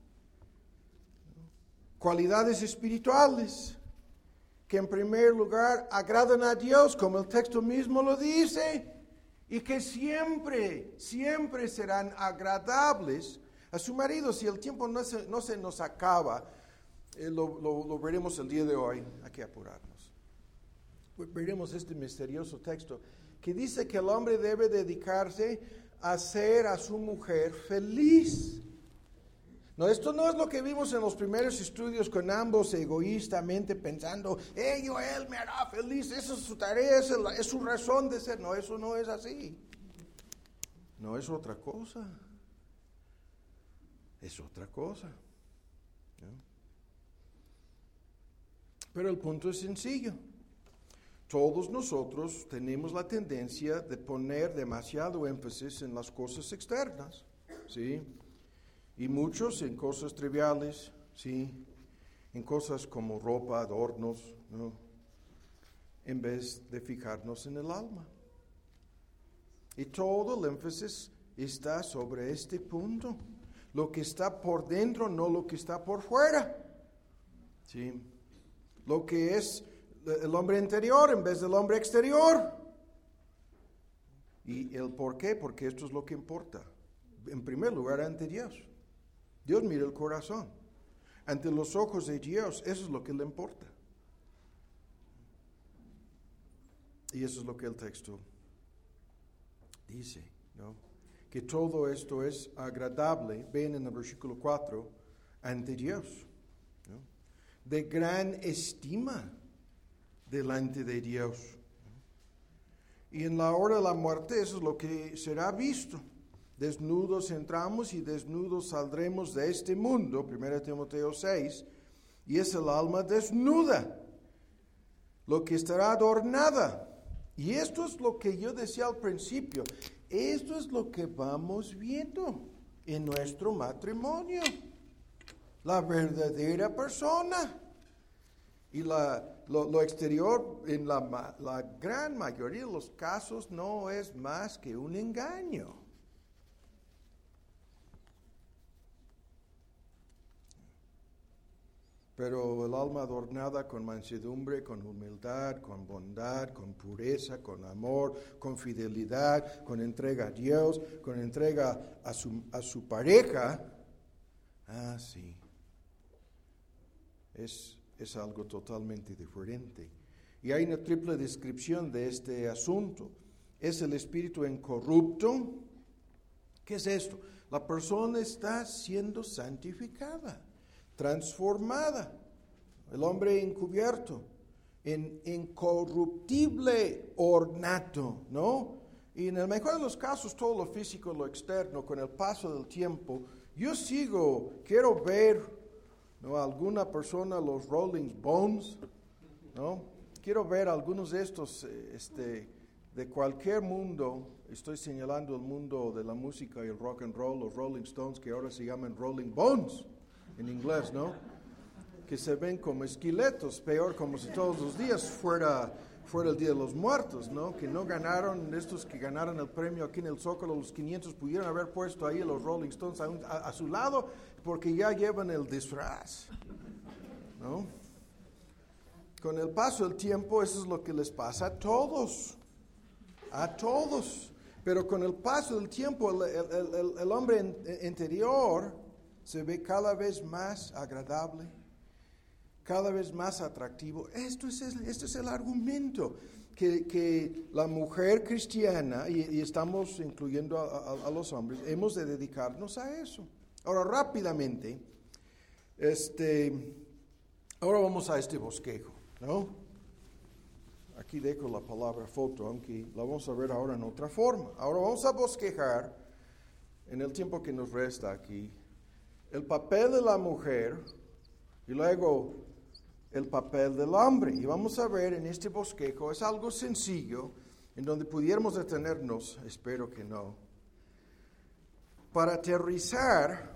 cualidades espirituales, que en primer lugar agradan a Dios, como el texto mismo lo dice, y que siempre, siempre serán agradables a su marido. Si el tiempo no se, no se nos acaba, eh, lo, lo, lo veremos el día de hoy, hay que apurarnos. Veremos este misterioso texto. que dice que el hombre debe dedicarse a hacer a su mujer feliz. No, esto no es lo que vimos en los primeros estudios con ambos egoístamente pensando, ello, él me hará feliz, esa es su tarea, esa es, la, es su razón de ser. No, eso no es así. No es otra cosa. Es otra cosa. ¿No? Pero el punto es sencillo. Todos nosotros tenemos la tendencia de poner demasiado énfasis en las cosas externas, ¿sí? Y muchos en cosas triviales, ¿sí? En cosas como ropa, adornos, ¿no? En vez de fijarnos en el alma. Y todo el énfasis está sobre este punto. Lo que está por dentro, no lo que está por fuera. ¿Sí? Lo que es el hombre interior en vez del hombre exterior. ¿Y el por qué? Porque esto es lo que importa. En primer lugar, ante Dios. Dios mira el corazón. Ante los ojos de Dios, eso es lo que le importa. Y eso es lo que el texto dice, ¿no? Que todo esto es agradable, ven en el versículo cuatro, ante Dios, ¿no? De gran estima delante de Dios, ¿no? Y en la hora de la muerte eso es lo que será visto. Desnudos entramos y desnudos saldremos de este mundo, primera Timoteo seis, y es el alma desnuda, lo que estará adornada. Y esto es lo que yo decía al principio, esto es lo que vamos viendo en nuestro matrimonio, la verdadera persona. Y la, lo, lo exterior, en la, la gran mayoría de los casos, no es más que un engaño. Pero el alma adornada con mansedumbre, con humildad, con bondad, con pureza, con amor, con fidelidad, con entrega a Dios, con entrega a su, a su pareja, ah, sí, es, es algo totalmente diferente. Y hay una triple descripción de este asunto. Es el espíritu incorrupto. ¿Qué es esto? La persona está siendo santificada, transformada, el hombre encubierto en incorruptible ornato, ¿no? Y en el mejor de los casos, todo lo físico, lo externo, con el paso del tiempo, yo sigo, quiero ver, ¿no? Alguna persona, los Rolling Stones, ¿no? Quiero ver algunos de estos, este, de cualquier mundo. Estoy señalando el mundo de la música y el rock and roll, los Rolling Stones, que ahora se llaman Rolling Bones en inglés, ¿no? Que se ven como esqueletos, peor como si todos los días fuera, fuera el Día de los Muertos, ¿no? Que no ganaron, estos que ganaron el premio aquí en el Zócalo, los quinientos, pudieron haber puesto ahí los Rolling Stones a, un, a, a su lado, porque ya llevan el disfraz, ¿no? Con el paso del tiempo, eso es lo que les pasa a todos, a todos. Pero con el paso del tiempo, el, el, el, el hombre en, interior se ve cada vez más agradable, cada vez más atractivo. Esto es el, este es el argumento, que, que la mujer cristiana, y, y estamos incluyendo a, a, a los hombres, hemos de dedicarnos a eso. Ahora, rápidamente, este, ahora vamos a este bosquejo, ¿no? Aquí dejo la palabra foto, aunque la vamos a ver ahora en otra forma. Ahora vamos a bosquejar, en el tiempo que nos resta aquí, el papel de la mujer y luego el papel del hombre. Y vamos a ver en este bosquejo, es algo sencillo, en donde pudiéramos detenernos, espero que no, para aterrizar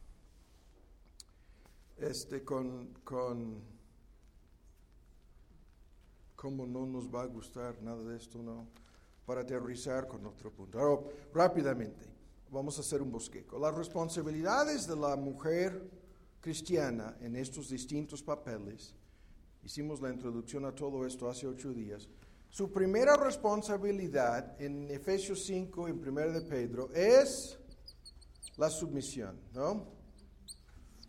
este, con, con, cómo no nos va a gustar nada de esto, ¿no? Para aterrizar con otro punto. Ahora, rápidamente, vamos a hacer un bosquejo. Las responsabilidades de la mujer cristiana en estos distintos papeles, hicimos la introducción a todo esto hace ocho días. Su primera responsabilidad en Efesios cinco, en primera de Pedro, es la submisión, ¿no?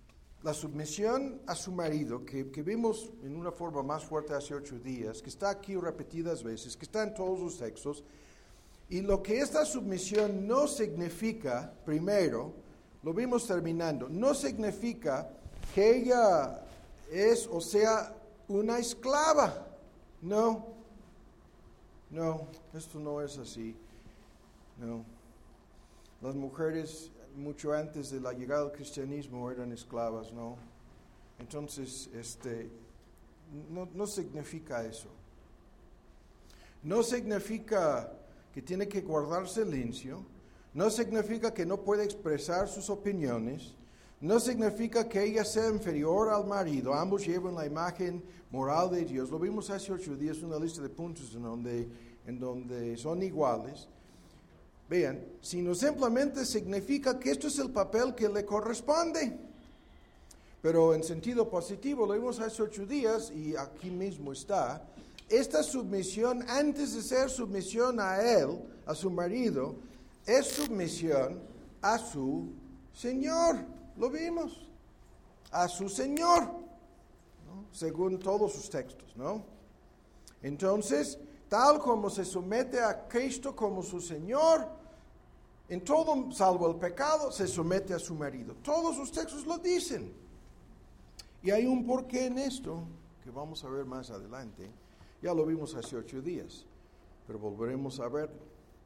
la submisión a su marido, que, que vimos en una forma más fuerte hace ocho días, que está aquí repetidas veces, que está en todos los textos, y lo que esta submisión no significa, primero, lo vimos terminando, no significa que ella es o sea una esclava. No, no, esto no es así. No. Las mujeres, mucho antes de la llegada del cristianismo, eran esclavas, ¿no? Entonces, este, no, no significa eso. No significa que tiene que guardar silencio. No significa que no puede expresar sus opiniones. No significa que ella sea inferior al marido. Ambos llevan la imagen moral de Dios. Lo vimos hace ocho días, una lista de puntos en donde, en donde son iguales. Vean, sino simplemente significa que esto es el papel que le corresponde. Pero en sentido positivo, lo vimos hace ocho días y aquí mismo está. Esta submisión, antes de ser submisión a él, a su marido, es submisión a su Señor. Lo vimos. A su Señor, ¿no? Según todos sus textos, ¿no? Entonces, tal como se somete a Cristo como su Señor, en todo, salvo el pecado, se somete a su marido. Todos los textos lo dicen. Y hay un porqué en esto, que vamos a ver más adelante. Ya lo vimos hace ocho días, pero volveremos a verlo.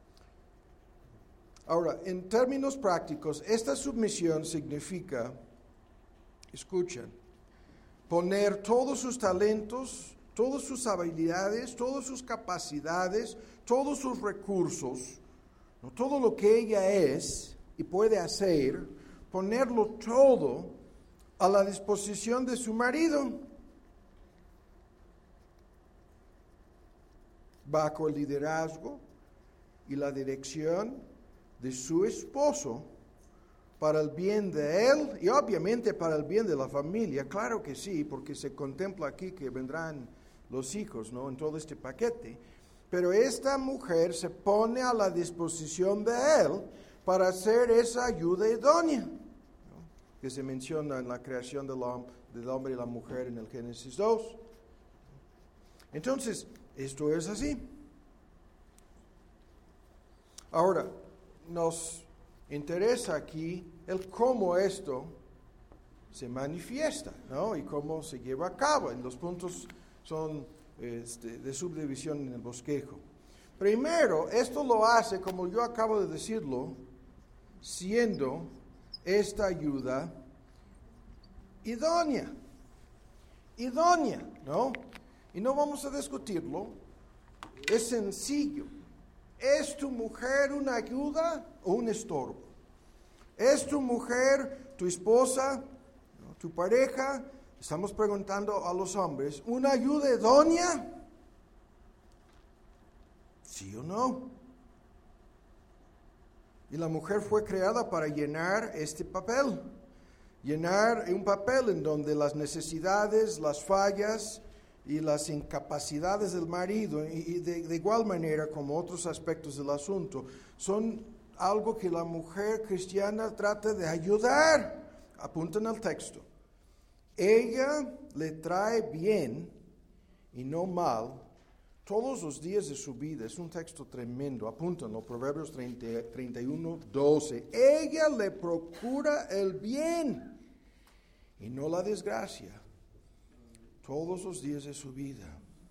Ahora, en términos prácticos, esta submisión significa, escuchen, poner todos sus talentos, todas sus habilidades, todas sus capacidades, todos sus recursos, ¿no? Todo lo que ella es y puede hacer, ponerlo todo a la disposición de su marido, bajo el liderazgo y la dirección de su esposo, para el bien de él y obviamente para el bien de la familia. Claro que sí, porque se contempla aquí que vendrán los hijos, ¿no? En todo este paquete. Pero esta mujer se pone a la disposición de él para hacer esa ayuda idónea, ¿no? Que se menciona en la creación del, hom- del hombre y la mujer en el Génesis dos. Entonces, esto es así. Ahora, nos interesa aquí el cómo esto se manifiesta, ¿no? Y cómo se lleva a cabo. En los puntos son este, de subdivisión en el bosquejo. Primero, esto lo hace, como yo acabo de decirlo, siendo esta ayuda idónea. Idónea, ¿no? Y no vamos a discutirlo. Es sencillo. ¿Es tu mujer una ayuda o un estorbo? ¿Es tu mujer, tu esposa, tu pareja? Estamos preguntando a los hombres, ¿una ayuda idónea? ¿Sí o no? Y la mujer fue creada para llenar este papel. Llenar un papel en donde las necesidades, las fallas y las incapacidades del marido, y de, de igual manera como otros aspectos del asunto, son algo que la mujer cristiana trata de ayudar. Apunten al texto. Ella le trae bien y no mal todos los días de su vida. Es un texto tremendo. Apúntenlo, Proverbios treinta y uno, doce. Ella le procura el bien y no la desgracia todos los días de su vida.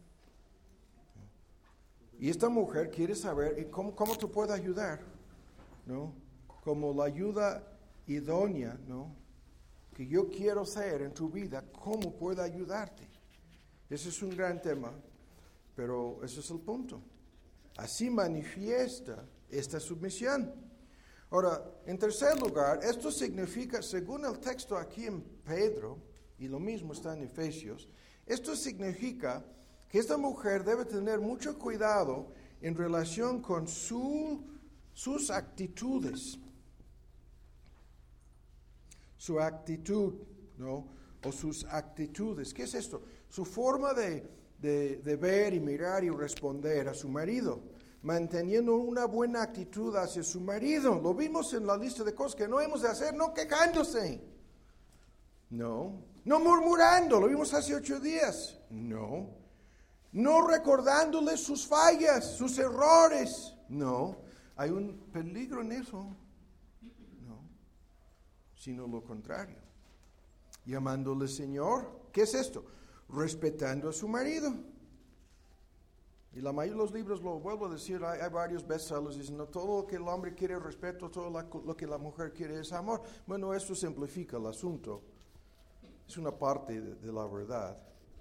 Y esta mujer quiere saber cómo, cómo te puede ayudar, ¿no? Como la ayuda idónea, ¿no? Que yo quiero ser en tu vida, ¿cómo puedo ayudarte? Ese es un gran tema, pero ese es el punto. Así manifiesta esta sumisión. Ahora, en tercer lugar, esto significa, según el texto aquí en Pedro, y lo mismo está en Efesios, esto significa que esta mujer debe tener mucho cuidado en relación con su, sus actitudes. Su actitud, ¿no? O sus actitudes. ¿Qué es esto? Su forma de, de, de ver y mirar y responder a su marido. Manteniendo una buena actitud hacia su marido. Lo vimos en la lista de cosas que no hemos de hacer, no quejándose. No. No murmurando, lo vimos hace ocho días. No. No recordándole sus fallas, sus errores. No. Hay un peligro en eso. No. Sino lo contrario. Llamándole Señor. ¿Qué es esto? Respetando a su marido. Y la mayoría de los libros, lo vuelvo a decir, hay, hay varios bestsellers diciendo todo lo que el hombre quiere es respeto, todo la, lo que la mujer quiere es amor. Bueno, eso simplifica el asunto. Es una parte de, de la verdad.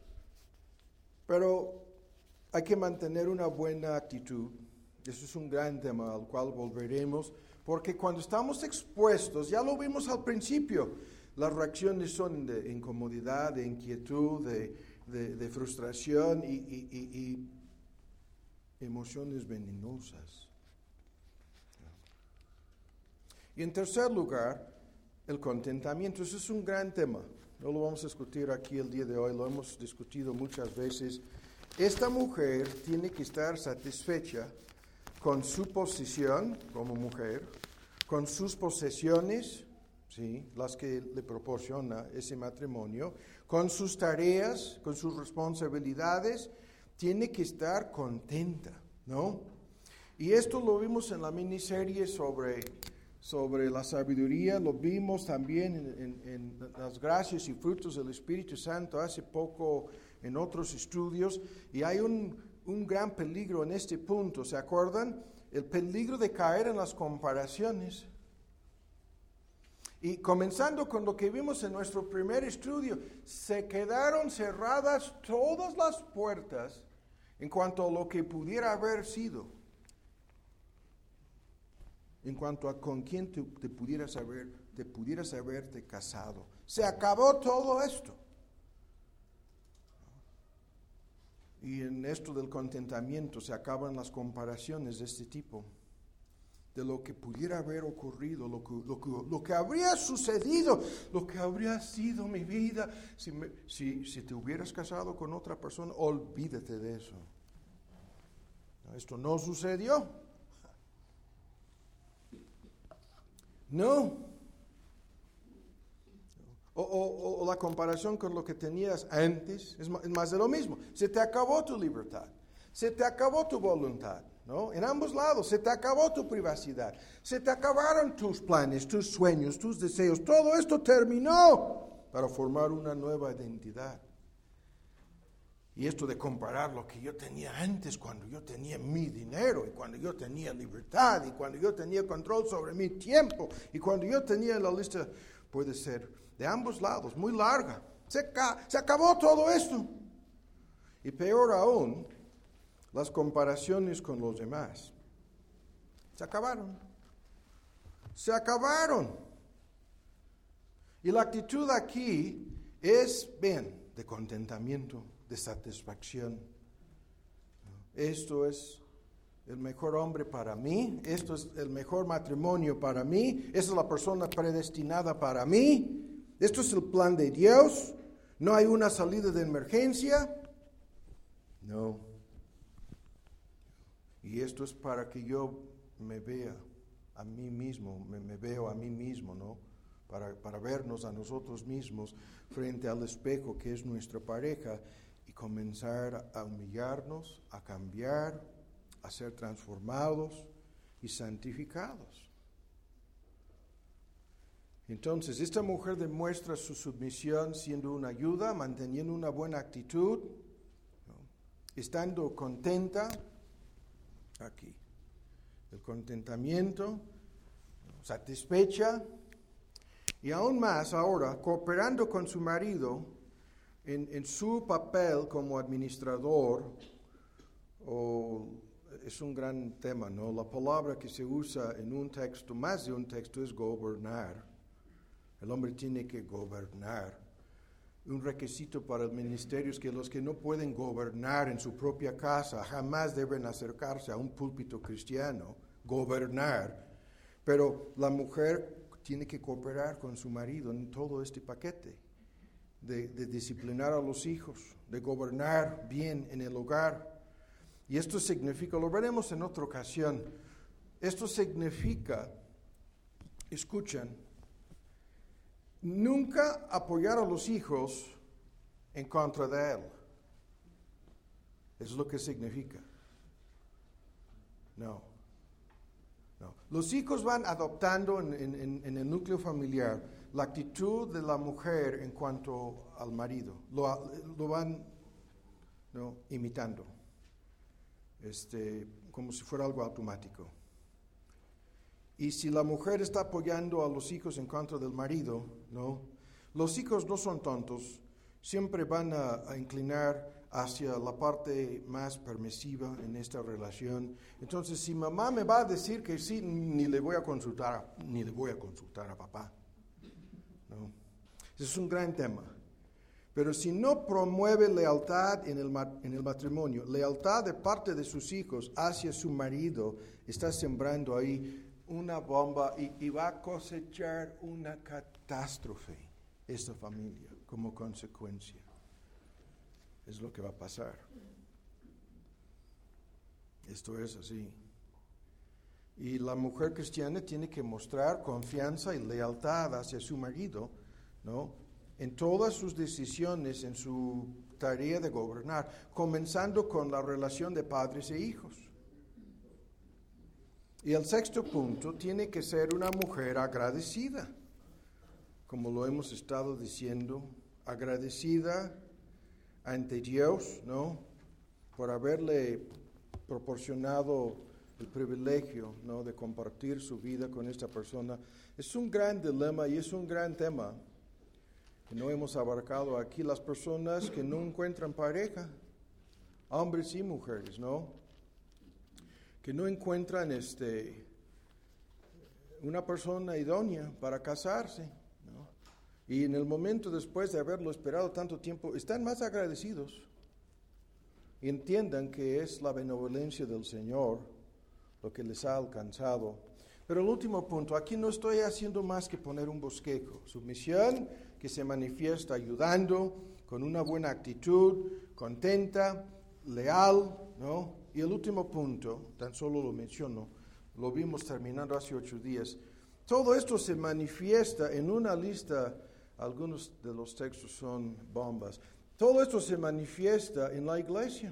Pero hay que mantener una buena actitud. Eso es un gran tema al cual volveremos, porque cuando estamos expuestos, ya lo vimos al principio, las reacciones son de incomodidad, de inquietud, de, de, de frustración y, y, y, y emociones venenosas. Y en tercer lugar, el contentamiento. Eso es un gran tema. No lo vamos a discutir aquí el día de hoy, lo hemos discutido muchas veces. Esta mujer tiene que estar satisfecha con su posición como mujer, con sus posesiones, ¿sí?, las que le proporciona ese matrimonio, con sus tareas, con sus responsabilidades. Tiene que estar contenta, ¿no? Y esto lo vimos en la miniserie sobre, sobre la sabiduría, lo vimos también en, en, en las gracias y frutos del Espíritu Santo hace poco en otros estudios, y hay un, un gran peligro en este punto, ¿se acuerdan? El peligro de caer en las comparaciones. Y comenzando con lo que vimos en nuestro primer estudio, se quedaron cerradas todas las puertas en cuanto a lo que pudiera haber sido, en cuanto a con quién te, te pudieras haber, te pudieras haberte casado. Se acabó todo esto. Y en esto del contentamiento se acaban las comparaciones de este tipo, de lo que pudiera haber ocurrido, lo que, lo que, lo que habría sucedido, lo que habría sido mi vida si, me, si, si te hubieras casado con otra persona. Olvídate de eso. Esto no sucedió. No. O, o, o la comparación con lo que tenías antes es más, es más de lo mismo. Se te acabó tu libertad, se te acabó tu voluntad, ¿no? En ambos lados, se te acabó tu privacidad, se te acabaron tus planes, tus sueños, tus deseos. Todo esto terminó para formar una nueva identidad. Y esto de comparar lo que yo tenía antes, cuando yo tenía mi dinero, y cuando yo tenía libertad, y cuando yo tenía control sobre mi tiempo, y cuando yo tenía la lista, puede ser de ambos lados, muy larga. Se, ca- se acabó todo esto. Y peor aún, las comparaciones con los demás. Se acabaron. Se acabaron. Y la actitud aquí es, ven, de contentamiento, de satisfacción. Esto es el mejor hombre para mí, esto es el mejor matrimonio para mí, esta es la persona predestinada para mí, esto es el plan de Dios, no hay una salida de emergencia, no. Y esto es para que yo me vea a mí mismo, me, me veo a mí mismo, ¿no? Para, para vernos a nosotros mismos frente al espejo que es nuestra pareja y comenzar a humillarnos, a cambiar, a ser transformados y santificados. Entonces, esta mujer demuestra su submisión siendo una ayuda, manteniendo una buena actitud, ¿no?, estando contenta, aquí, el contentamiento, ¿no?, satisfecha, y aún más ahora, cooperando con su marido en, en su papel como administrador, o es un gran tema, ¿no? La palabra que se usa en un texto, más de un texto, es gobernar. El hombre tiene que gobernar. Un requisito para el ministerio es que los que no pueden gobernar en su propia casa jamás deben acercarse a un púlpito cristiano, gobernar. Pero la mujer tiene que cooperar con su marido en todo este paquete, de, de disciplinar a los hijos, de gobernar bien en el hogar. Y esto significa, lo veremos en otra ocasión, esto significa, escuchan, Nunca apoyar a los hijos en contra de él. Eso es lo que significa. No. No. Los hijos van adoptando en, en, en el núcleo familiar la actitud de la mujer en cuanto al marido. Lo, lo van ¿no? imitando. Este, como si fuera algo automático. Y si la mujer está apoyando a los hijos en contra del marido, ¿no? Los hijos no son tontos, siempre van a, a inclinar hacia la parte más permisiva en esta relación. Entonces, si mamá me va a decir que sí, ni le voy a consultar, a, ni le voy a consultar a papá, ¿no? Ese es un gran tema. Pero si no promueve lealtad en el, en el matrimonio, lealtad de parte de sus hijos hacia su marido, está sembrando ahí una bomba y, y va a cosechar una catástrofe esta familia como consecuencia. Es lo que va a pasar. Esto es así. Y la mujer cristiana tiene que mostrar confianza y lealtad hacia su marido, ¿no? En todas sus decisiones, en su tarea de gobernar, comenzando con la relación de padres e hijos. Y el sexto punto tiene que ser una mujer agradecida, como lo hemos estado diciendo, agradecida ante Dios, ¿no? Por haberle proporcionado el privilegio, ¿no? De compartir su vida con esta persona. Es un gran dilema y es un gran tema que no hemos abarcado aquí. Las personas que no encuentran pareja, hombres y mujeres, ¿no? Que no encuentran este, una persona idónea para casarse, ¿no? Y en el momento después de haberlo esperado tanto tiempo, están más agradecidos. Y entiendan que es la benevolencia del Señor lo que les ha alcanzado. Pero el último punto, aquí no estoy haciendo más que poner un bosquejo. Sumisión que se manifiesta ayudando, con una buena actitud, contenta, leal, ¿no? Y el último punto, tan solo lo menciono, lo vimos terminando hace ocho días. Todo esto se manifiesta en una lista, algunos de los textos son bombas. Todo esto se manifiesta en la iglesia.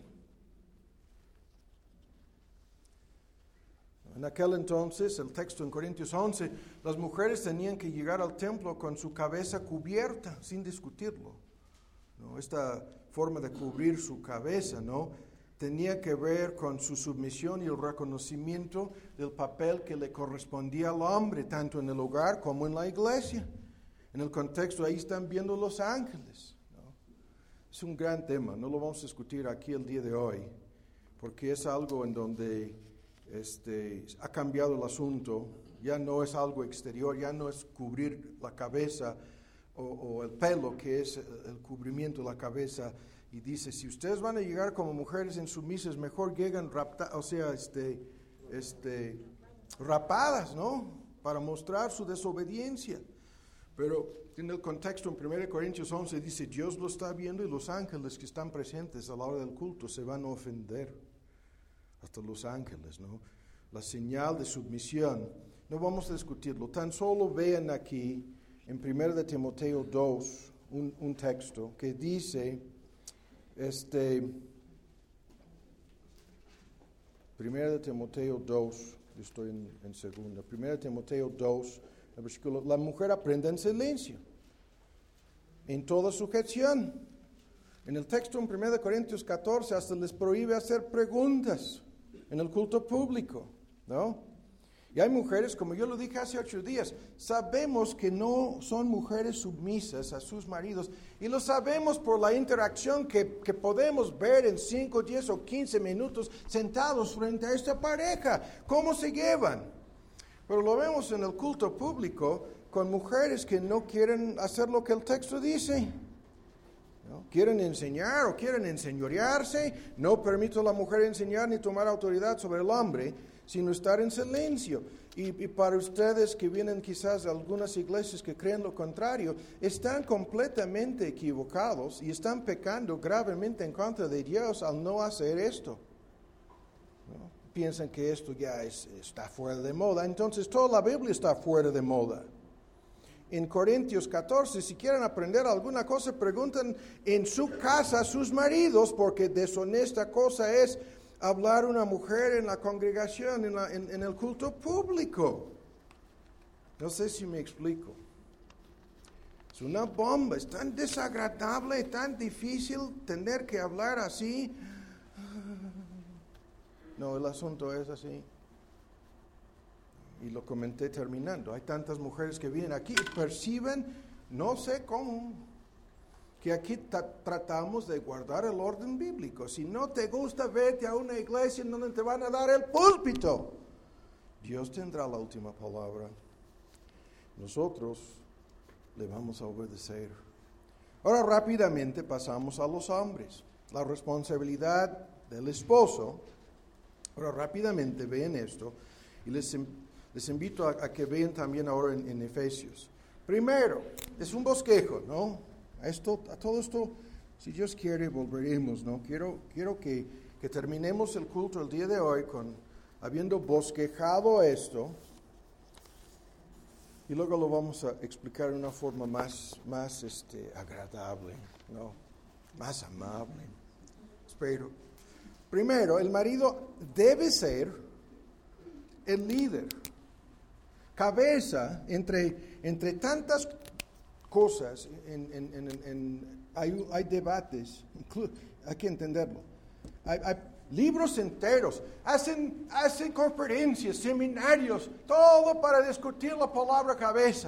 En aquel entonces, el texto en Corintios once, las mujeres tenían que llegar al templo con su cabeza cubierta, sin discutirlo, ¿no? Esta forma de cubrir su cabeza, ¿no? Tenía que ver con su sumisión y el reconocimiento del papel que le correspondía al hombre, tanto en el hogar como en la iglesia. En el contexto, ahí están viendo los ángeles, ¿no? Es un gran tema, no lo vamos a discutir aquí el día de hoy, porque es algo en donde este, ha cambiado el asunto. Ya no es algo exterior, ya no es cubrir la cabeza o, o el pelo, que es el cubrimiento de la cabeza. Y dice, si ustedes van a llegar como mujeres insumisas, mejor lleguen rapta, o sea, este, este, rapadas, ¿no? Para mostrar su desobediencia. Pero en el contexto en primera Corintios once dice, Dios lo está viendo y los ángeles que están presentes a la hora del culto se van a ofender. Hasta los ángeles, ¿no? La señal de submisión. No vamos a discutirlo. Tan solo vean aquí en primera de Timoteo dos un, un texto que dice, este, primera de Timoteo dos, yo estoy en, en segunda, primera de Timoteo dos, el versículo, la mujer aprende en silencio, en toda sujeción. En el texto en primera de Corintios catorce hasta les prohíbe hacer preguntas en el culto público, ¿no? Y hay mujeres, como yo lo dije hace ocho días, sabemos que no son mujeres submisas a sus maridos, y lo sabemos por la interacción que, que podemos ver en cinco, diez o quince minutos sentados frente a esta pareja, cómo se llevan. Pero lo vemos en el culto público con mujeres que no quieren hacer lo que el texto dice, ¿no? Quieren enseñar o quieren enseñorearse. No permito a la mujer enseñar ni tomar autoridad sobre el hombre, sino estar en silencio. Y, y para ustedes que vienen quizás de algunas iglesias que creen lo contrario, están completamente equivocados y están pecando gravemente en contra de Dios al no hacer esto, ¿no? Piensan que esto ya es, está fuera de moda. Entonces toda la Biblia está fuera de moda. en Corintios catorce, si quieren aprender alguna cosa, pregunten en su casa a sus maridos, porque deshonesta cosa es hablar una mujer en la congregación, en, la, en, en el culto público. No sé si me explico. Es una bomba, es tan desagradable, tan difícil tener que hablar así. No, el asunto es así. Y lo comenté terminando. Hay tantas mujeres que vienen aquí y perciben, no sé cómo, que aquí ta- tratamos de guardar el orden bíblico. Si no te gusta, vete a una iglesia en donde te van a dar el púlpito. Dios tendrá la última palabra. Nosotros le vamos a obedecer. Ahora rápidamente pasamos a los hombres. La responsabilidad del esposo. Ahora rápidamente vean esto y les, les invito a, a que vean también ahora en, en Efesios. Primero, es un bosquejo, ¿no? A, esto, a todo esto, si Dios quiere, volveremos, ¿no? Quiero, quiero que, que terminemos el culto el día de hoy con habiendo bosquejado esto. Y luego lo vamos a explicar de una forma más, más este, agradable, ¿no? Más amable. Espero. Primero, el marido debe ser el líder. Cabeza, entre, entre tantas cosas, en, en, en, en, hay, hay debates, hay que entenderlo. Hay, hay libros enteros, hacen, hacen conferencias, seminarios, todo para discutir la palabra cabeza.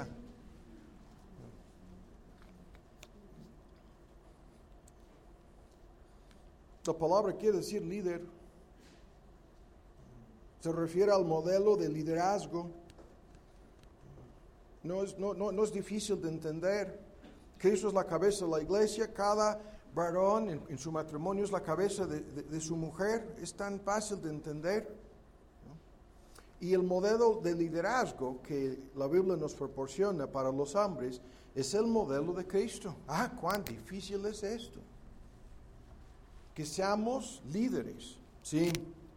La palabra quiere decir líder. Se refiere al modelo de liderazgo. No es, no, no, no es difícil de entender. Cristo es la cabeza de la iglesia, cada varón en, en su matrimonio es la cabeza de, de, de su mujer. Es tan fácil de entender, ¿no? Y el modelo de liderazgo que la Biblia nos proporciona para los hombres es el modelo de Cristo. Ah, cuán difícil es esto. Que seamos líderes, ¿sí?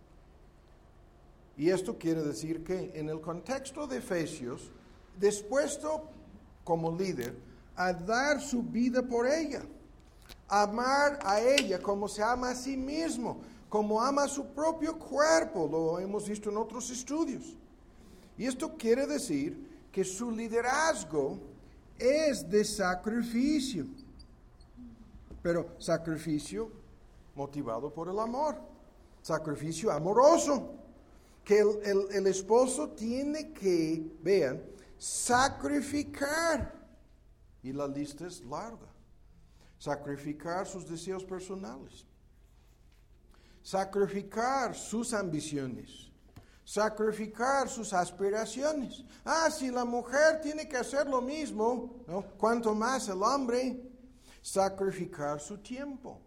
Y esto quiere decir que en el contexto de Efesios, dispuesto como líder a dar su vida por ella, amar a ella como se ama a sí mismo, como ama a su propio cuerpo, lo hemos visto en otros estudios. Y esto quiere decir que su liderazgo es de sacrificio, pero sacrificio motivado por el amor, sacrificio amoroso, que el, el, el esposo tiene que, vean, sacrificar, y la lista es larga, sacrificar sus deseos personales, sacrificar sus ambiciones, sacrificar sus aspiraciones. Ah, si la mujer tiene que hacer lo mismo, ¿no? Cuanto más el hombre, sacrificar su tiempo.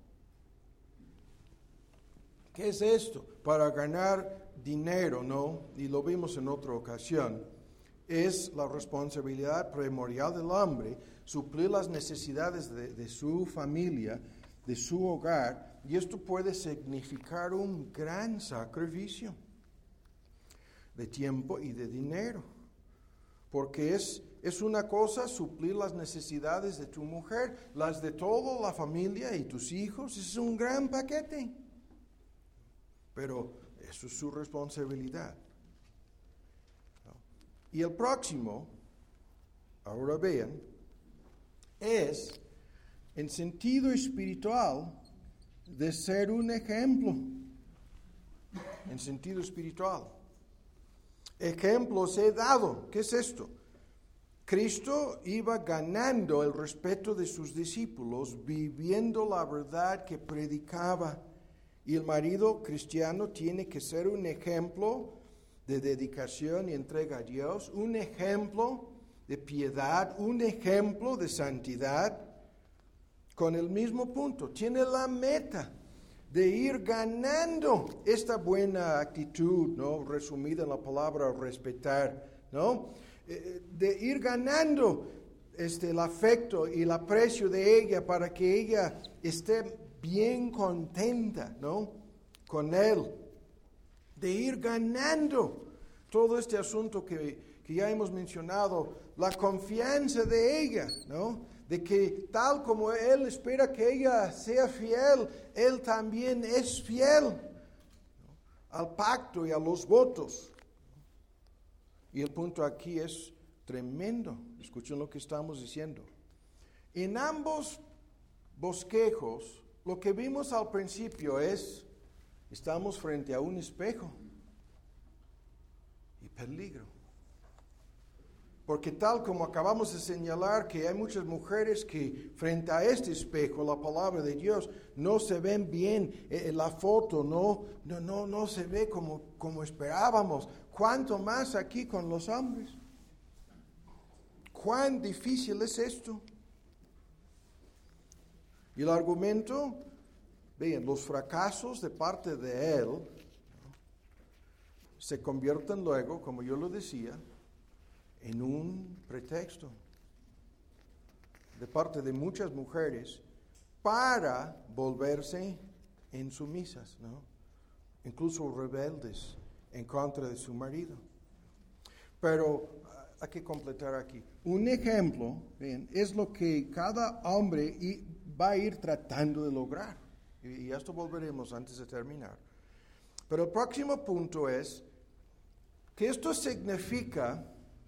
¿Qué es esto? Para ganar dinero, ¿no? Y lo vimos en otra ocasión. Es la responsabilidad primordial del hombre suplir las necesidades de, de su familia, de su hogar, y esto puede significar un gran sacrificio de tiempo y de dinero, porque es, es una cosa suplir las necesidades de tu mujer, las de toda la familia y tus hijos, es un gran paquete. Pero eso es su responsabilidad. Y el próximo, ahora vean, es en sentido espiritual de ser un ejemplo. En sentido espiritual. Ejemplos he dado. ¿Qué es esto? Cristo iba ganando el respeto de sus discípulos, viviendo la verdad que predicaba. Y el marido cristiano tiene que ser un ejemplo de dedicación y entrega a Dios, un ejemplo de piedad, un ejemplo de santidad, con el mismo punto. Tiene la meta de ir ganando esta buena actitud, ¿no? Resumida en la palabra respetar, ¿no? Eh, de ir ganando este, el afecto y el aprecio de ella para que ella esté bien contenta, ¿no? Con él, de ir ganando todo este asunto que, que ya hemos mencionado, la confianza de ella, ¿no? De que tal como él espera que ella sea fiel, él también es fiel, ¿no?, al pacto y a los votos. Y el punto aquí es tremendo. Escuchen lo que estamos diciendo. En ambos bosquejos, lo que vimos al principio es, estamos frente a un espejo y peligro. Porque tal como acabamos de señalar que hay muchas mujeres que frente a este espejo, la palabra de Dios, no se ven bien, eh, la foto no, no, no, no se ve como, como esperábamos. ¿Cuánto más aquí con los hombres? ¿Cuán difícil es esto? Y el argumento, vean, los fracasos de parte de él, ¿no?, se convierten luego, como yo lo decía, en un pretexto de parte de muchas mujeres para volverse insumisas, ¿no?, incluso rebeldes en contra de su marido. Pero hay que completar aquí. Un ejemplo, bien, es lo que cada hombre y va a ir tratando de lograr. Y, y a esto volveremos antes de terminar. Pero el próximo punto es que esto significa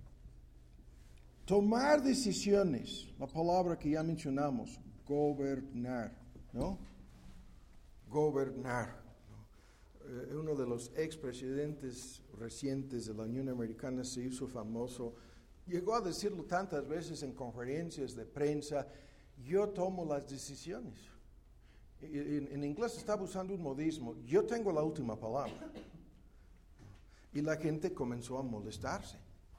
tomar decisiones, la palabra que ya mencionamos, gobernar, ¿no? Gobernar. ¿no? Eh, uno de los expresidentes recientes de la Unión Americana se hizo famoso, llegó a decirlo tantas veces en conferencias de prensa: yo tomo las decisiones. En, en inglés estaba usando un modismo: yo tengo la última palabra. Y la gente comenzó a molestarse.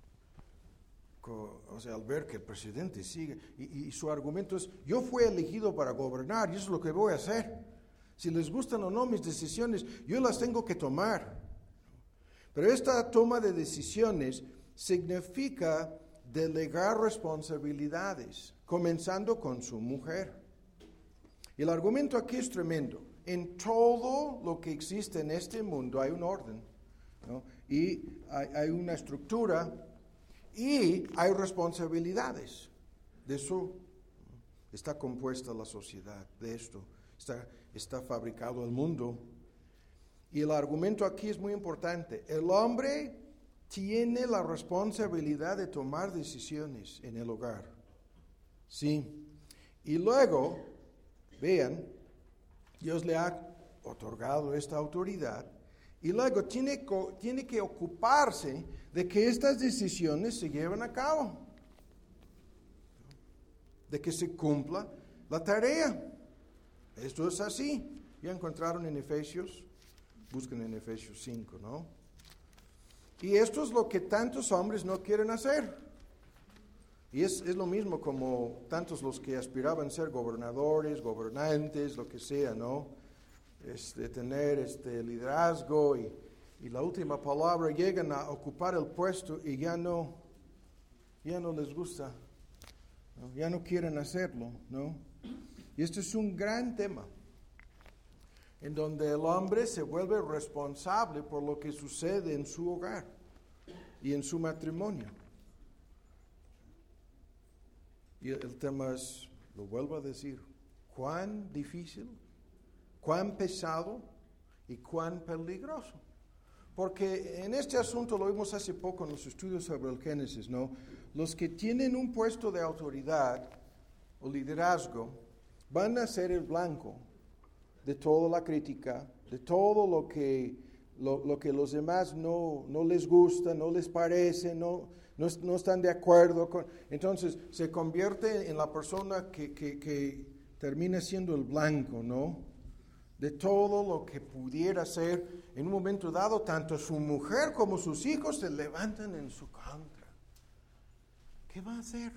O sea, al ver que el presidente sigue, y, y su argumento es: yo fui elegido para gobernar y eso es lo que voy a hacer. Si les gustan o no mis decisiones, yo las tengo que tomar. Pero esta toma de decisiones significa delegar responsabilidades, comenzando con su mujer. Y el argumento aquí es tremendo. En todo lo que existe en este mundo hay un orden, ¿no? Y hay, hay una estructura y hay responsabilidades. De eso está compuesta la sociedad, de esto está, está fabricado el mundo. Y el argumento aquí es muy importante. El hombre tiene la responsabilidad de tomar decisiones en el hogar. Sí. Y luego, vean, Dios le ha otorgado esta autoridad y luego tiene, tiene que ocuparse de que estas decisiones se lleven a cabo, de que se cumpla la tarea. Esto es así. Ya encontraron en Efesios, busquen en Efesios cinco, ¿no? Y esto es lo que tantos hombres no quieren hacer. Y es, es lo mismo como tantos los que aspiraban a ser gobernadores, gobernantes, lo que sea, ¿no? Este, tener este liderazgo y, y la última palabra, llegan a ocupar el puesto y ya no, ya no les gusta, ¿no? Ya no quieren hacerlo, ¿no? Y este es un gran tema, en donde el hombre se vuelve responsable por lo que sucede en su hogar y en su matrimonio. Y el tema es, lo vuelvo a decir, cuán difícil, cuán pesado y cuán peligroso. Porque en este asunto lo vimos hace poco en los estudios sobre el Génesis, ¿no? Los que tienen un puesto de autoridad o liderazgo van a ser el blanco de toda la crítica, de todo lo que, lo, lo que los demás no, no les gusta, no les parece, no, no, no están de acuerdo con. Entonces se convierte en la persona que, que, que termina siendo el blanco, ¿no? De todo lo que pudiera ser en un momento dado, tanto su mujer como sus hijos se levantan en su contra. ¿Qué va a hacer?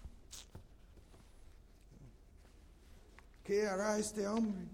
¿Qué hará este hombre?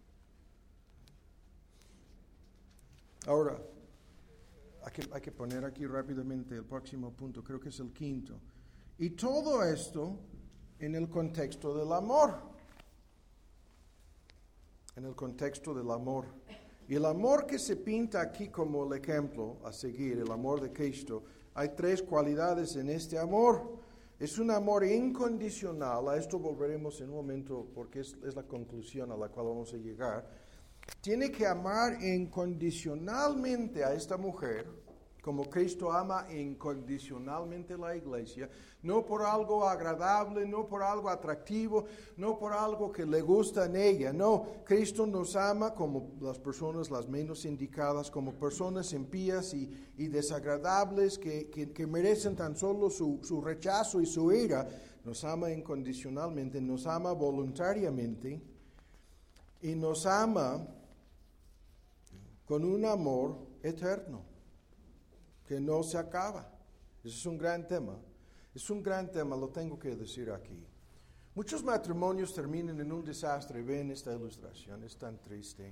Ahora, hay que, hay que poner aquí rápidamente el próximo punto, creo que es el quinto. Y todo esto en el contexto del amor. En el contexto del amor. Y el amor que se pinta aquí como el ejemplo a seguir, el amor de Cristo, hay tres cualidades en este amor. Es un amor incondicional, a esto volveremos en un momento porque es, es la conclusión a la cual vamos a llegar. Tiene que amar incondicionalmente a esta mujer, como Cristo ama incondicionalmente a la iglesia, no por algo agradable, no por algo atractivo, no por algo que le gusta en ella, no, Cristo nos ama como las personas las menos indicadas, como personas impías y, y desagradables que, que, que merecen tan solo su, su rechazo y su ira. Nos ama incondicionalmente, nos ama voluntariamente y nos ama con un amor eterno que no se acaba. Ese es un gran tema. Es un gran tema, lo tengo que decir aquí. Muchos matrimonios terminan en un desastre. Ven esta ilustración, es tan triste.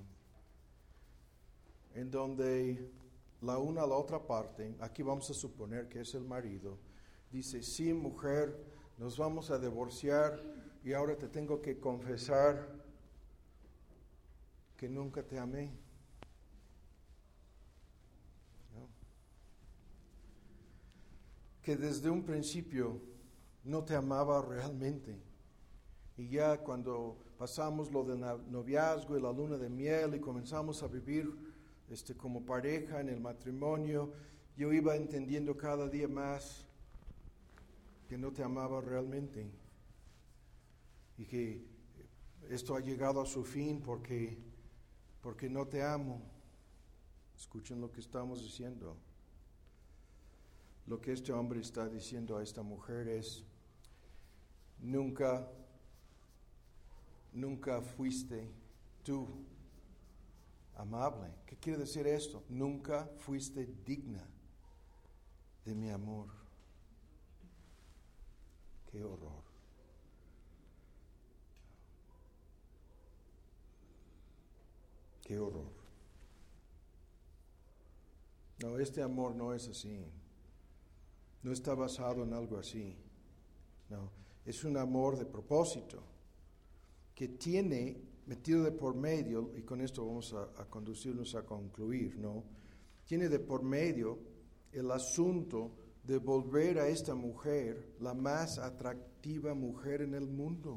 En donde la una a la otra parte, aquí vamos a suponer que es el marido, dice, sí, mujer, nos vamos a divorciar y ahora te tengo que confesar que nunca te amé. Que desde un principio no te amaba realmente. Y ya cuando pasamos lo del noviazgo y la luna de miel y comenzamos a vivir este, como pareja en el matrimonio, yo iba entendiendo cada día más que no te amaba realmente. Y que esto ha llegado a su fin porque, porque no te amo. Escuchen lo que estamos diciendo. Lo que este hombre está diciendo a esta mujer es, nunca, nunca fuiste tú amable. ¿Qué quiere decir esto? Nunca fuiste digna de mi amor. Qué horror. Qué horror. No, este amor no es así. No está basado en algo así. No, es un amor de propósito que tiene metido de por medio, y con esto vamos a, a conducirnos a concluir, ¿no? Tiene de por medio el asunto de volver a esta mujer la más atractiva mujer en el mundo.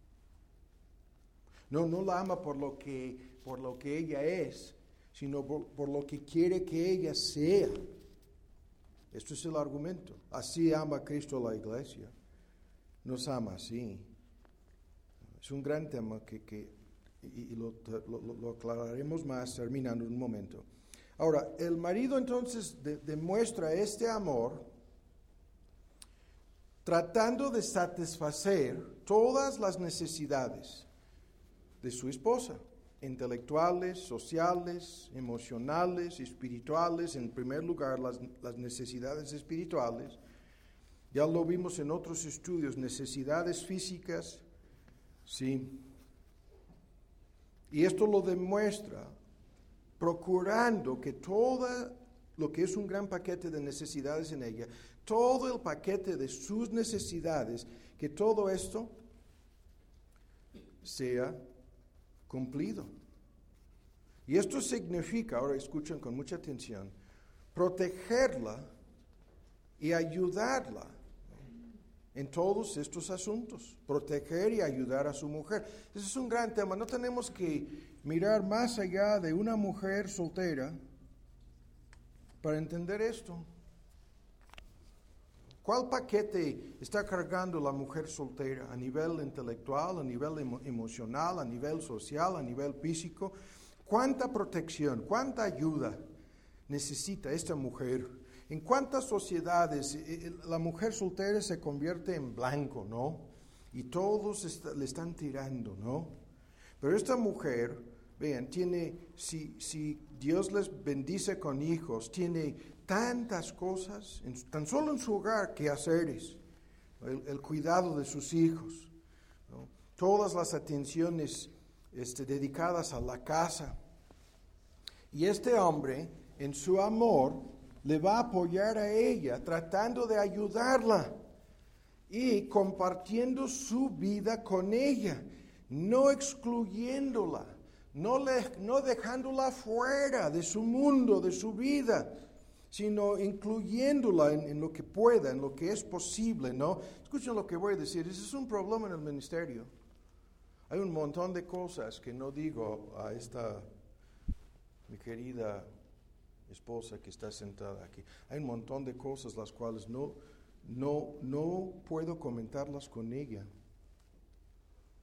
No, no la ama por lo que, por lo que ella es, sino por, por lo que quiere que ella sea. Esto es el argumento. Así ama Cristo a la iglesia. Nos ama así. Es un gran tema que, que y, y lo, lo, lo aclararemos más terminando en un momento. Ahora, el marido entonces de, demuestra este amor tratando de satisfacer todas las necesidades de su esposa. Intelectuales, sociales, emocionales, espirituales, en primer lugar las, las necesidades espirituales, ya lo vimos en otros estudios, necesidades físicas, sí, y esto lo demuestra procurando que todo lo que es un gran paquete de necesidades en ella, todo el paquete de sus necesidades, que todo esto sea cumplido. Y esto significa, ahora escuchen con mucha atención, protegerla y ayudarla en todos estos asuntos. Proteger y ayudar a su mujer. Ese es un gran tema. No tenemos que mirar más allá de una mujer soltera para entender esto. ¿Cuál paquete está cargando la mujer soltera a nivel intelectual, a nivel emo- emocional, a nivel social, a nivel físico? ¿Cuánta protección, cuánta ayuda necesita esta mujer? ¿En cuántas sociedades la mujer soltera se convierte en blanco, no? Y todos está, le están tirando, ¿no? Pero esta mujer, vean, tiene, si, si Dios les bendice con hijos, tiene tantas cosas, en, tan solo en su hogar, que haceres, el, el cuidado de sus hijos, ¿no? Todas las atenciones este, dedicadas a la casa. Y este hombre, en su amor, le va a apoyar a ella, tratando de ayudarla y compartiendo su vida con ella, no excluyéndola, No, le, no dejándola fuera de su mundo, de su vida, sino incluyéndola en, en lo que pueda, en lo que es posible, ¿no? Escuchen lo que voy a decir, ese es un problema en el ministerio. Hay un montón de cosas que no digo a esta, mi querida esposa que está sentada aquí. Hay un montón de cosas las cuales no, no, no puedo comentarlas con ella.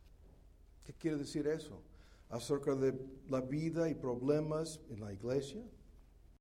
¿Qué quiere decir eso? Acerca de la vida y problemas en la iglesia,